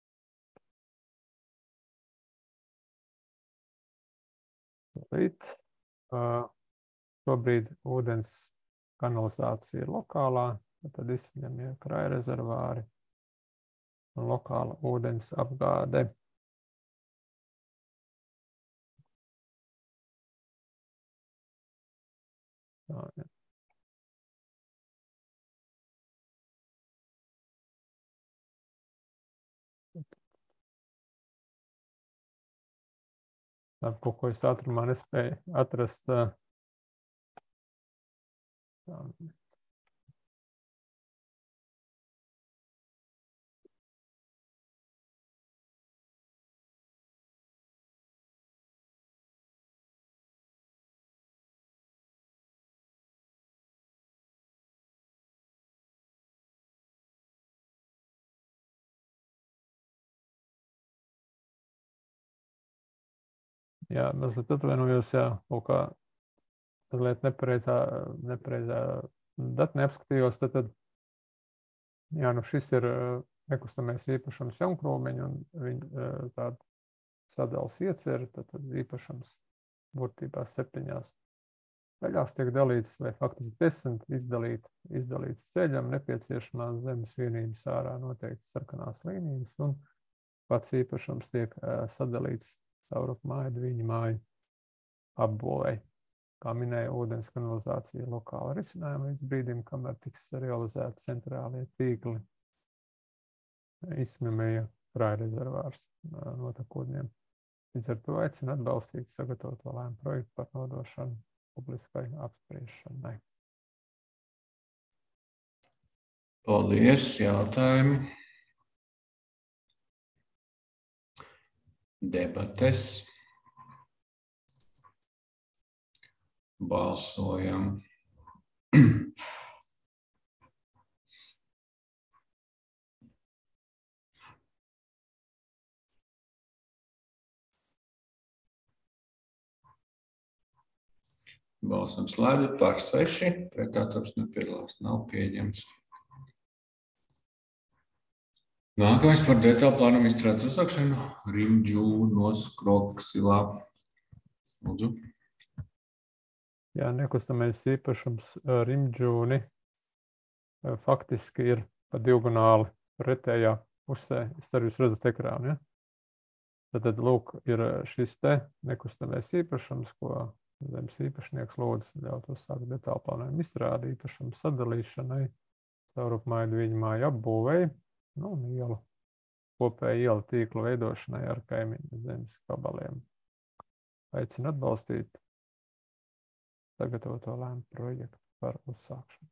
Šobrīd ūdens kanalizācija ir lokālā, tad izsmeļamie krājrezervāri un lokāla ūdens apgāde. Tā, ja. Kaut ko es ātrumā nespēju atrast. Jā, mazliet atvainojos, jā, kaut kā mazliet nepareizā datne apskatījos, tad, jā, nu šis ir nekustamais īpašums Jaunkrūmiņu un viņa tāda sadalas ieceri, tad īpašums būtībā 7 daļās tiek dalīts, vai faktiski 10 izdalīts ceļam, nepieciešamās zemes vienības ārā noteikti sarkanās līnijas, un pats īpašums tiek sadalīts Saurupu māju, Dviņu māju apbūvei. Kā minēja, ūdens kanalizācija lokāla risinājuma līdz brīdim, kamēr tiks realizēti centrālie tīkli, izsmeļamie krājrezervārs notekūdeņiem. Līdz ar to aicinu atbalstīt sagatavoto lēmumu projektu par nodošanu publiskai apspriešanai. Paldies, jautājumi. Debates. Balsojam. Balsam slēdzu par 6, pret atturs nepiedalās, nav pieņemts. Nākamais par detālu plānumu izstrādes uzsākšanu Rimdžūnos Kroksilā. Lūdzu. Jā, nekustamais īpašums Rimdžūni faktiski ir pa diagonāli pretējā pusē. Es arī jūs redzat ekrānu, ja? Tad, lūk, ir šis te nekustamais īpašums, ko zemes īpašnieks lūdz ļaut uzsākt detālu plānojumu izstrādi īpašumu sadalīšanai Saurupu māju, Dviņu māju apbūvei, nu, un ielu, kopēju ielu tīklu veidošanai ar kaimiņu zemes gabaliem. Aicinu atbalstīt sagatavoto lēmumu projektu par uzsākšanu.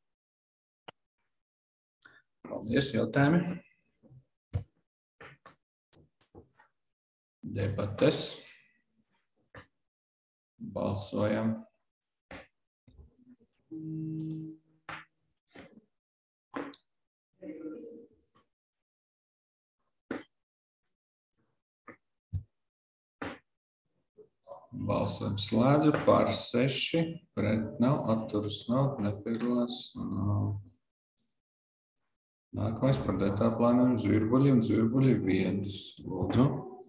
Paldies, jautājumi. Debates. Balsojam. Balsojums slēdzu par 6, pret nav, atturas nav, nepiedalās. Nākamais par detālu plānojumu Zvirbuļi un Zvirbuļi 1. Lūdzu.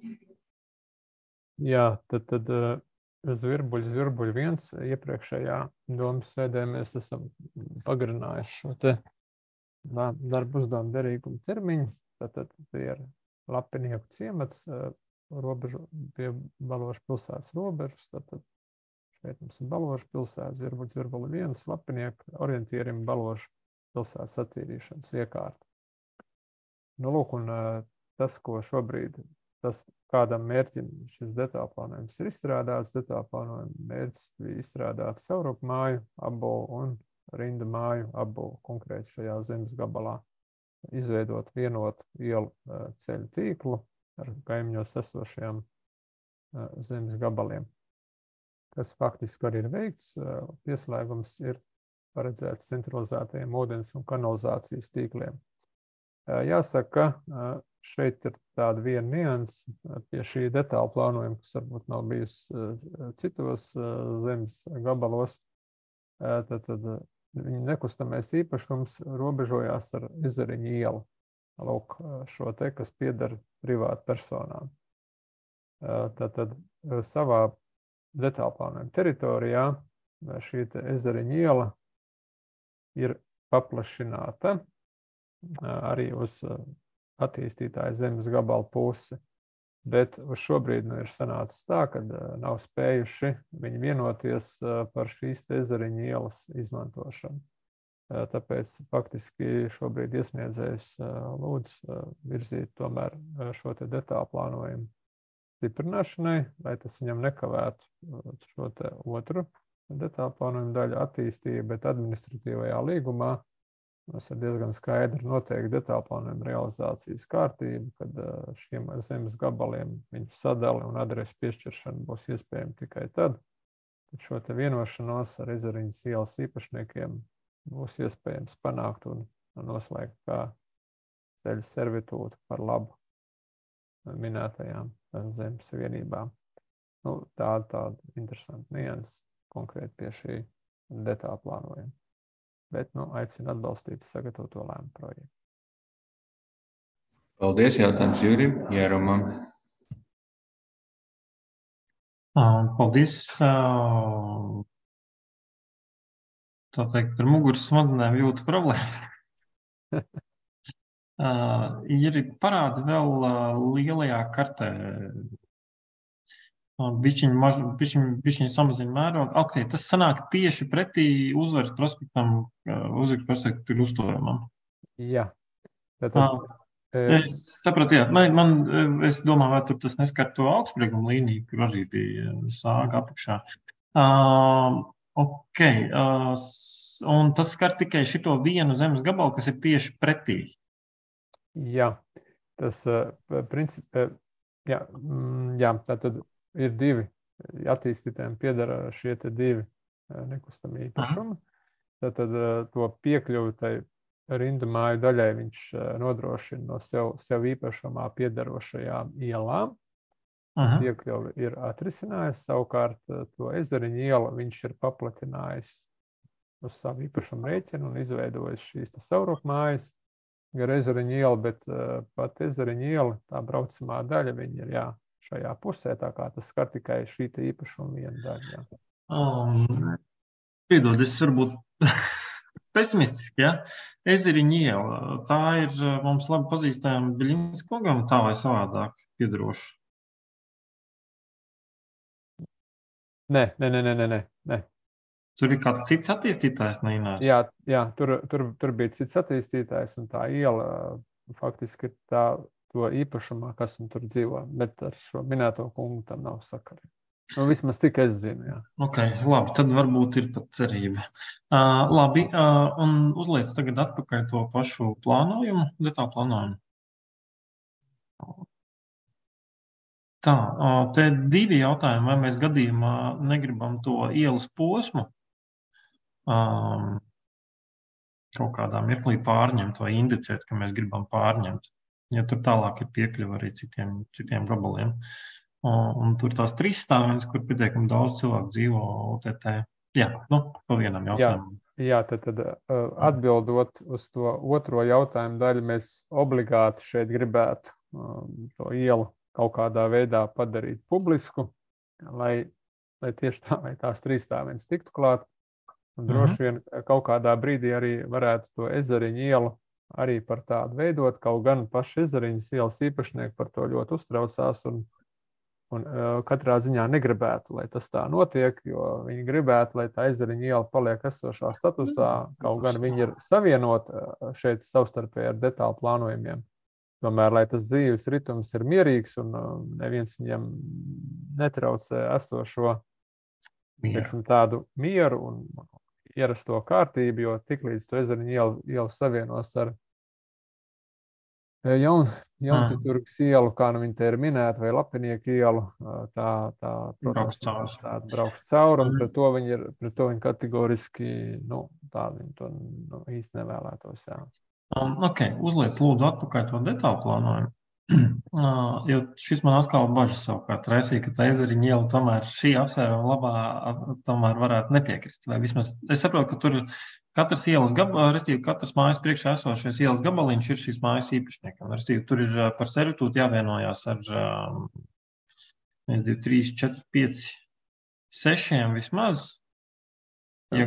Jā, tad Zvirbuļi 1 iepriekšējā domas sēdē mēs esam pagarinājuši šo te darbu uzdevumu derīgumu termiņu. Tad ir Lapinieku ciemats robežu pie Baložu pilsētas robežas. Tātad šeit mums ir Baložu pilsēta, Zirbuļu 1, Lapinieku orientierim Baložu pilsētas attīrīšanas iekārta. Nu, lūk, un tas, ko šobrīd, kādam mērķim šis detālplānojums ir izstrādāts, detālplānojuma mērķis bija izstrādāt saurupu māju apbūvi un rindu māju apbūvi konkrēti šajā zemes gabalā, izveidot vienotu ielu ceļu tīklu ar kaimiņos esošajiem zemes gabaliem. Kas faktiski arī ir veikts, pieslēgums ir paredzēts centralizētajiem ūdens un kanalizācijas tīkliem. Jāsaka, ka šeit ir tāda viena nianse pie šī detāla plānojuma, kas varbūt nav bijusi citos zemes gabalos. Tad viņa nekustamais īpašums robežojās ar Ezeriņu ielu. Lūk, šo te, kas pieder privātu personām. Tad savā detāla plānojuma teritorijā šī Ezeriņu iela ir paplašināta arī uz attīstītāju zemes gabalu pusi, bet uz šobrīd ir sanācis tā, ka nav spējuši viņi vienoties par šīs Ezeriņu ielas izmantošanu. Tāpēc faktiski šobrīd iesniedzējs lūdz virzīt tomēr šo te detālu plānojumu stiprināšanai, lai tas viņam nekavētu šo te otru detālu plānojumu daļu attīstību, bet administratīvajā līgumā mums ir diezgan skaidri noteikti detālu plānojuma realizācijas kārtība, kad šiem zemes gabaliem viņu sadali un adresu piešķiršana būs iespējama tikai tad, kad šo te vienošanos ar Ezeriņas ielas īpašniekiem būs iespējams panākt un noslēgt kā ceļu servitūtu par labu minētajām zemes vienībām. Nu, tāda interesanta nianse konkrēti pie šī detālu plānojuma. Bet aicinu atbalstīt sagatavoto lēmumu projektu. Paldies, jautājums Jurim Jērumam. Paldies. Tā teikt, ar muguras smadzenēm jūtu problēmas. Ir parādi vēl lielajā kartē. Bišķiņ samazina mērogu. Ok, tas sanāk tieši pretī Uzvaras prospektam, Uzvaras prospektu ir uzturēmam. Jā. Es sapratu, jā. Es domāju, vai tur tas neskar to augstsprieguma līniju, kur arī bija sāga apakšā. Ok. Un tas skar tikai šito vienu zemes gabalu, kas ir tieši pretī. Jā. Tas principā, jā, tātad ir divi attīstītājiem piedara šie te divi nekustamie īpašumi. Tātad to piekļuvi tai rindu māju daļai viņš nodrošina no sev īpašumā piedarošajām ielām. Piekļuvi ir atrisinājis, savukārt to Ezeriņu ielu viņš ir paplatinājis uz savu īpašumu rēķinu un izveidojis šīs saurupu mājas gar Ezeriņu ielu, bet pat Ezeriņu iela, tā braucamā daļa, viņa ir šajā pusē, tā kā tas skar tikai šī te īpašuma viena daļa. Piedod, es varbūt pesimistiski, ja? Ezeriņu iela, tā ir mums labi pazīstama Biļiņas kungam, tā vai savādāk piedaroša? Nē. Tur ir kāds cits attīstītājs, neinārs? Jā, tur bija cits attīstītājs, un tā iela faktiski ir to īpašumā, kas un tur dzīvo, bet ar šo minēto kungu tam nav sakari. Vismaz tik es zinu, jā. Ok, labi, tad varbūt ir pat cerība. Labi, un uzliec tagad atpakaļ to pašu plānojumu, detālu plānojumu. Tā, te divi jautājumi, vai mēs gadījumā negribam to ielas posmu kaut kādā mirklī pārņemt vai indicēt, ka mēs gribam pārņemt. Ja tur tālāk ir piekļuva arī citiem gabaliem. Un tur tās trīsstāvienas, kur pietiekami daudz cilvēku dzīvo OTT. Jā, pa vienam jautājumam. Jā, tad atbildot uz to otro jautājumu daļu, mēs obligāti šeit gribētu to ielu kaut kādā veidā padarīt publisku, lai tieši tā, lai tās trīsstāvienas tiktu klāt. Un droši vien kaut kādā brīdī arī varētu to Ezeriņu ielu arī par tādu veidot, kaut gan paši Ezeriņas ielas īpašnieki par to ļoti uztraucās un katrā ziņā negribētu, lai tas tā notiek, jo viņi gribētu, lai tā Ezeriņa iela paliek esošā statusā, kaut gan viņi ir savienota šeit savstarpēji ar detālu plānojumiem. Tomēr, lai tas dzīves ritums ir mierīgs un neviens viņam netraucē esošo tādu mieru un ierasto kārtību, jo tiklīdz to Ezeriņa ielu savienos ar Jaunturgas ielu, kā nu viņa te ir minēta, vai Lapinieku ielu, tā brauks cauri, un pret to viņi kategoriski, tā viņi to īsti nevēlētos, jā. Uzliec lūdzu atpakaļ to detālu plānojumu. Jo šis man atkal bažas savukārt raisīja, ka tā Ezeriņa iela tomēr šī apsvēruma labā tomēr varētu nepiekrist. Vai vismaz, es saprotu, ka tur katrs ielas restīvi, katrs mājas priekšā esošais ielas gabaliņš ir šīs mājas īpašniekam. Restīvi, tur ir par servitūtu jāvienojās ar 1, 2, 3, 4, 5, 6 vismaz. Ja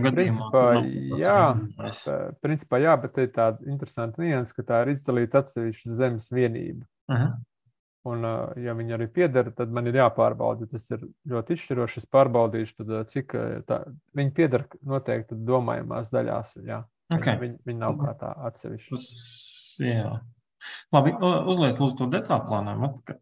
principā jā, bet te ir tāda interesanta nianse, ka tā ir izdalīta atsevišķa zemes vienība. Un, ja viņi arī pieder, tad man ir jāpārbauda. Tas ir ļoti izšķiroši. Es pārbaudīšu, tad cik viņi pieder noteikti domājumās daļās. Jā. Viņi nav kā tā atsevišķi. Jā. Labi, uzliec lūdzu to detālu plānojumu atpakaļ.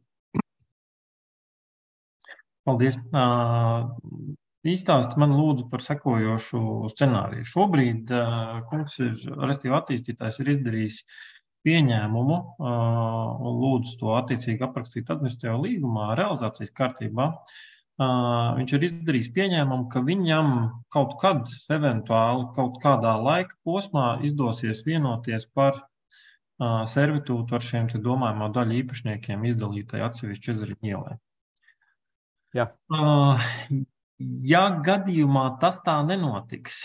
Paldies. Īstāsti man lūdzu par sekojošu scenāriju. Šobrīd kungs restīvi attīstītājs ir izdarījis pieņēmumu un lūdzu to attiecīgi aprakstīt administratīvā līgumā, realizācijas kārtībā. Viņš ir izdarījis pieņēmumu, ka viņam kaut kad, eventuāli kaut kādā laika posmā izdosies vienoties par servitūtu ar šiem te domājumā daļu īpašniekiem izdalītai atsevišķi Ezeriņa ielai. Jā. Ja gadījumā tas tā nenotiks,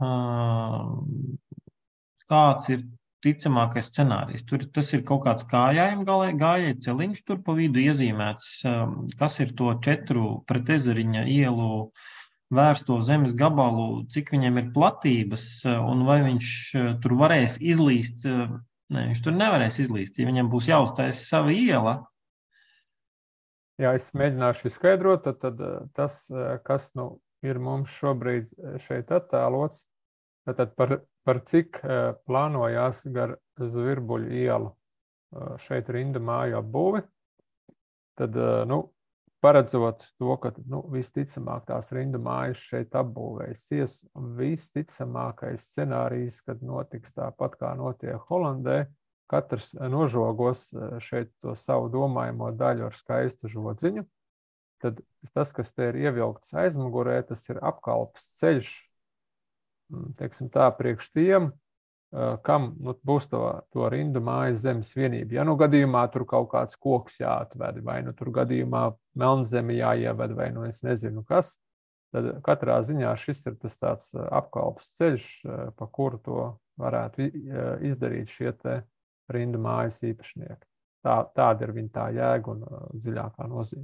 kāds ir ticamākais scenārijs? Tas ir kaut kāds gājēju celiņš tur pa vidu iezīmēts, kas ir to 4 pret Ezeriņa ielu vērsto zemes gabalu, cik viņiem ir platības un vai viņš tur varēs izlīst. Viņš tur nevarēs izlīst, ja viņam būs jāuztaisa sava iela. Jā, es mēģināšu izskaidrot, tad tas, kas ir mums šobrīd šeit attēlots, tad par cik plānojās gar Zvirbuļu ielu šeit rinda māju apbūvi, tad, paredzot to, ka, visticamāk tās rinda mājas šeit apbūvēsies, visticamākais scenārijs, kad notiks tāpat kā notiek Holandē, katrs nožogos šeit to savu domājamo daļu ar skaistu žodziņu, tad tas, kas te ir ievilkts aizmugurē, tas ir apkalpes ceļš, teiksim tā, priekš tiem, kam būs to rindu mājas zemes vienība. Ja gadījumā tur kaut kāds koks jāatved, vai tur gadījumā melnzemi jāieved, vai es nezinu kas, tad katrā ziņā šis ir tas tāds apkalpes ceļš, pa kuru to varētu izdarīt šie te rindu mājas īpašnieki. Tāda ir viņa tā jēga un dziļākā nozīme.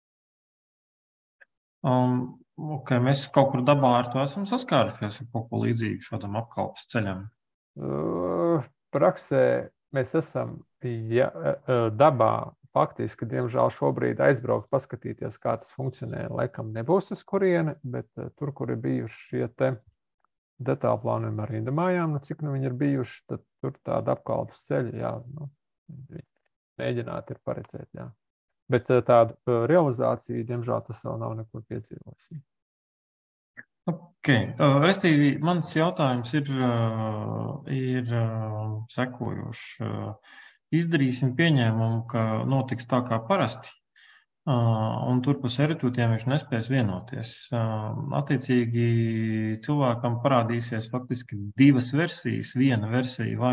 Mēs kaut kur dabā ar to esam saskārušies ar kaut ko līdzīgu šādam apkalpes ceļam. Praksē mēs esam dabā faktiski, diemžēl šobrīd aizbraukt, paskatīties, kā tas funkcionē, laikam nebūs uz kurieni, bet tur, kur ir bijuši šie te detālu plānojumi ar rindu mājām, cik viņi ir bijuši, tad tur tāda apkalpes ceļa, mēģināt ir paredzēt, jā. Bet tādu realizāciju, diemžēl, tas vēl nav nekur piedzīvojis. Restīvi, mans jautājums ir sekojošs. Izdarīsim pieņēmumu, ka notiks tā kā parasti, un tur pa servitūtiem viņš nespēs vienoties. Attiecīgi cilvēkam parādīsies faktiski 2 versijas. Viena versija vai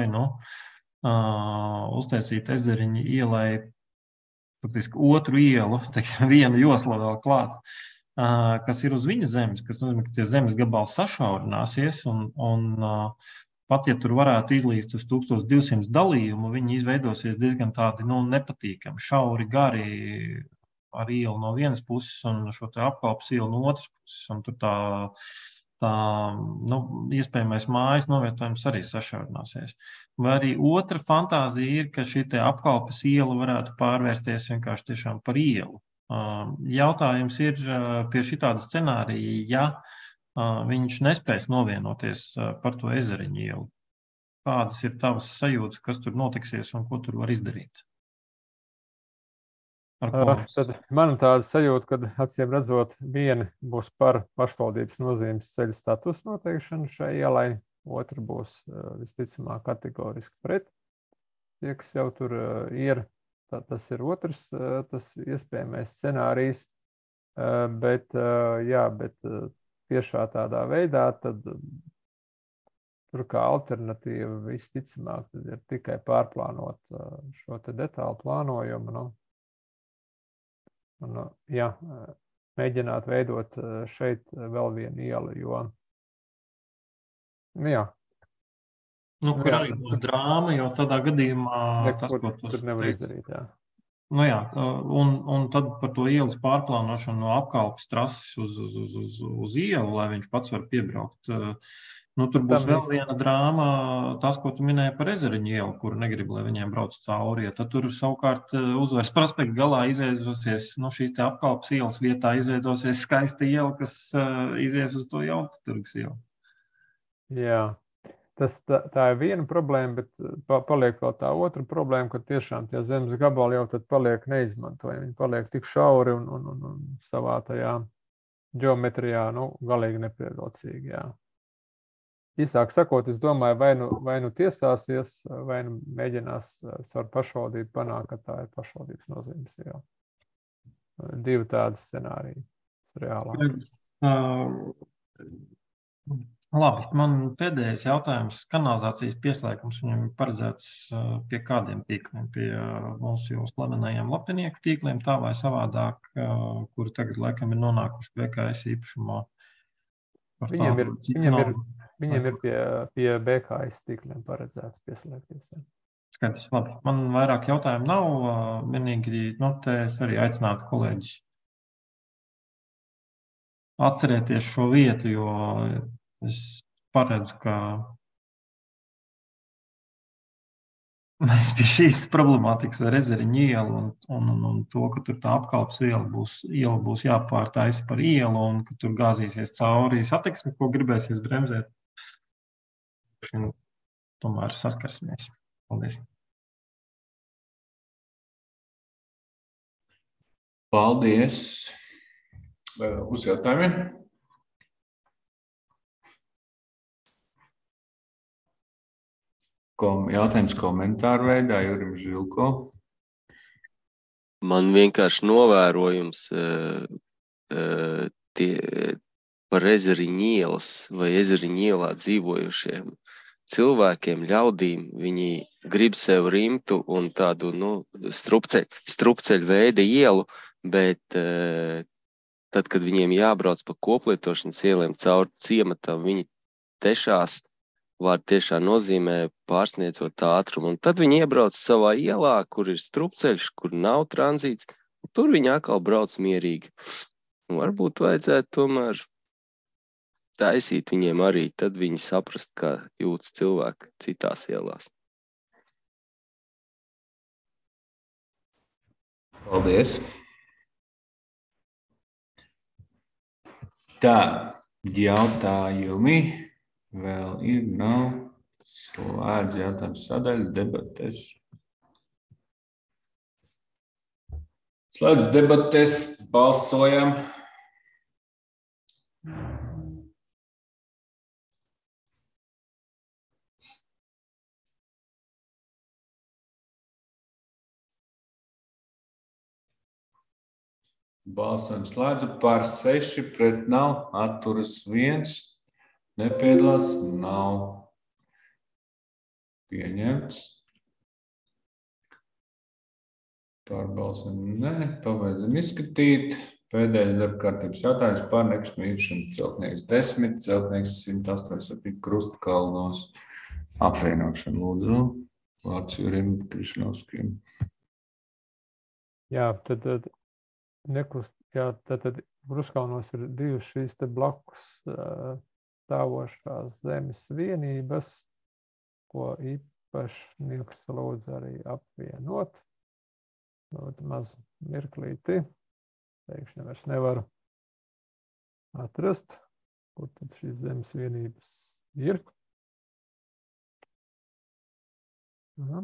uztaisīt Ezeriņa ielai faktiski otru ielu, teiksim, vienu joslu vēl klāt, kas ir uz viņa zemes, kas nozīmē, ka tie zemes gabals sašaurināsies un pat, ja tur varētu izlīst uz 1200 dalījumu, viņi izveidosies diezgan tādi, nepatīkami, šauri, gari ar ielu no vienas puses un šo te apkalpes ielu no otras puses. Un tur tā tā, iespējamais mājas novietojums arī sašaurināsies. Vai arī otra fantāzija ir, ka šī te apkalpes iela varētu pārvērsties vienkārši tiešām par ielu. Jautājums ir pie šitāda scenārija, ja viņš nespēs novienoties par to ezeriņu ielu. Kādas ir tavas sajūtas, kas tur notiksies un ko tur var izdarīt? Tad man tāda sajūta, ka acīm redzot, viena būs par pašvaldības nozīmes ceļu status noteikšanu šai ielai, otra būs visticamāk kategoriski pret. Tie, kas jau tur ir, tas ir otrs, tas iespējamais scenārijs, bet tiešā tādā veidā, tad tur kā alternatīva visticamāk tad ir tikai pārplānot šo te detālu plānojumu, mēģināt veidot šeit vēl vienu ielu, jo, kur arī būs drāma, jo tādā gadījumā tas, ko tur nevar izdarīt, un tad par to ielas pārplānošanu no apkalpes trases uz ielu, lai viņš pats var piebraukt. Tur būs vēl viena drāma, tas, ko tu minēji par ezeriņu ielu, kuru negrib, lai viņiem brauc cauri. Ja tad tur savukārt Uzvaras prospekta galā izveidosies, šīs te apkalpes ielas vietā izveidosies skaista iela, kas izies uz to Jauntirgus ielu. Jā, tā ir viena problēma, bet paliek vēl tā otra problēma, ka tiešām tie zemes gabali jau tad paliek neizmantojami. Viņi paliek tik šauri un savā tajā ģeometrijā, galīgi nepievilcīgi, jā. Īsāk sakot, es domāju, vai nu tiesāsies, vai nu mēģinās ar pašvaldību panākt, ka tā ir pašvaldības nozīmes. Jā. Divi tādi scenāriji reālāk. Labi, man pēdējais jautājums. Kanalizācijas pieslēgums viņam ir paredzēts pie kādiem tīkliem? Pie mūsu jau slavenajiem lapinieku tīkliem, tā vai savādāk, kuri tagad laikam ir nonākuši BKS īpašumā? Viņiem ir pie BKS tīkliem paredzēts pieslēgties. Jā. Skaidrs, labi. Man vairāk jautājumu nav. Vienīgi, te es arī aicinātu kolēģis atcerēties šo vietu, jo es paredzu, ka mēs pie šīs problemātikas ar ezeriņu ielu un to, ka tur tā apkalpes iela būs jāpārtaisa par ielu un ka tur gāzīsies cauri satiksmi, ko gribēsies bremzēt. Tomēr saskarsimies. Paldies. Paldies. Uz jautājumiem? Jautājums komentāru veidā, Jurim Žilko. Man vienkārši novērojums par ezeriņu ielas vai ezeriņu ielā dzīvojušiem cilvēkiem, ļaudīm. Viņi grib sev rimtu un tādu strupceļu veida ielu, bet tad, kad viņiem jābrauc pa koplietošanas ieliem caur ciematam, viņi tešās vārdu tiešā nozīmē pārsniedzot ātrumu. Un tad viņi iebrauc savā ielā, kur ir strupceļš, kur nav tranzīts, un tur viņi atkal brauc mierīgi. Un varbūt vajadzētu tomēr taisīt viņiem arī, tad viņi saprast, kā jūtas cilvēki citās ielās. Paldies. Tā, jautājumi vēl ir, nav. Slēdz jautājums sadaļa, debates. Slēdz debates, balsojam. Balsojums slēdzu par 6, pret nav, atturas 1, nepiedalās, nav pieņemts. Pārbalsam nē, pabeidzam izskatīt. Pēdējais darba kārtības jautājums par nekustamību īpašumu celtnieks 10, celtnieks 187 Krustkalnos apvienošanu. Lūdzu, vārds Jurim Krišnovskim. Jā, tad Krustkalnos ir divas šīs te blakus stāvošās zemes vienības, ko īpašnieks lūdz arī apvienot. Maz mirklīti. Teikšņi vairs nevaru atrast, kur tad šīs zemes vienības ir. Aha.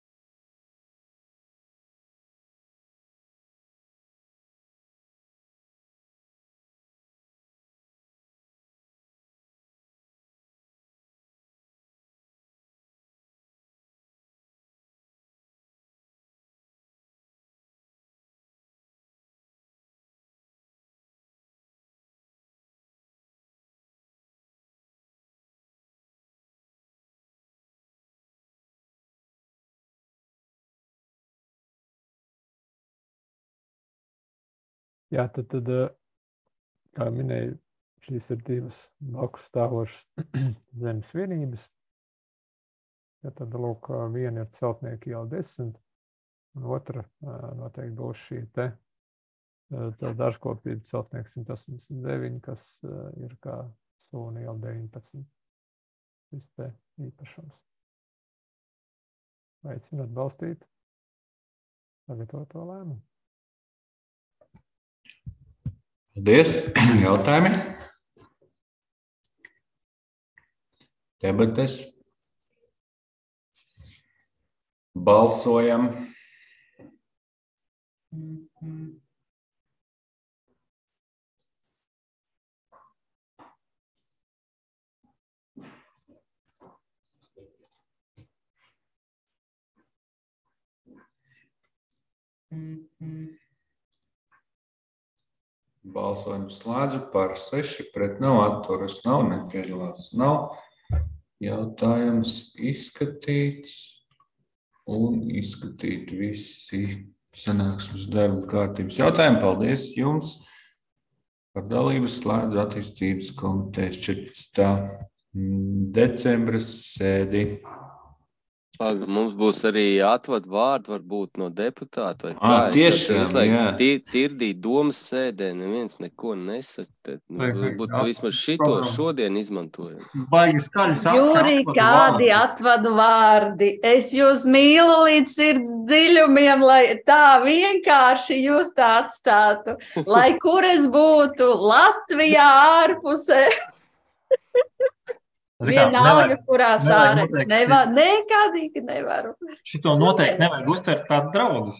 Jā, tad, kā minēju, šīs ir divas blakus stāvošas zemes vienības. Ja tad, lūk, viena ir Celtnieku iela 10, un otra noteikti būs šī te Dažkopība Celtnieku 189, kas ir kā Sūna iela 19. Šis te īpašums. Aicinu atbalstīt sagatavoto lēmumu. Paldies. Jautājumi? Debates? Balsojam. Balsojumu slēdzu par 6, pret nav, atturas nav, nepiedalās nav. Jautājums izskatīts un izskatīt visi sanāksmes darba kārtības jautājumi. Paldies jums par dalību. Slēdzu attīstības komitejas 14. decembra sēdi. Mums būs arī atvadu vārdu varbūt no deputāta vai kā. Tiešām, jā. Tirdīt domas sēdē, neviens neko nesaka. Varbūt vismaz šito šodien izmantojam. Baigi skaļi saka. Juri, kādi atvadu vārdi? Es jūs mīlu līdz sirds dziļumiem, lai tā vienkārši jūs tā atstātu. Lai kur es būtu Latvijā ārpusē. Vienalga, kurā sārē. Nekādīgi nevaru. Šito noteikti nevajag uztvert kā draudus.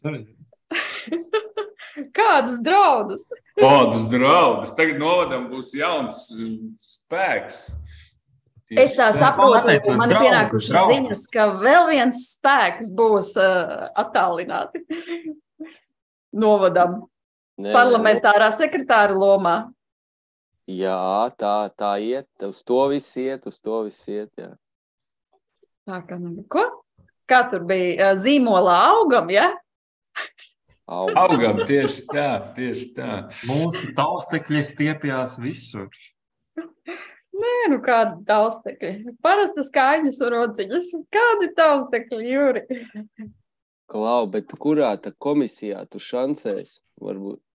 Kādus draudus? Kādus draudus? Tagad novadam būs jauns spēks. Es tā saprotu, man ir pienākušas ziņas, ka vēl viens spēks būs attālināti novadam parlamentārā sekretāra lomā. Jā, tā iet, uz to viss iet, jā. Tā kā, ko? Kā tur bija zīmolā augam, ja? Augam, tieši tā. Mūsu taustekļi stiepjās visur. Nē, kādi taustekļi? Parastas kāņas un rociņas. Kādi taustekļi, Juri? Klau, bet kurā tā komisijā tu šancēs? Varbūt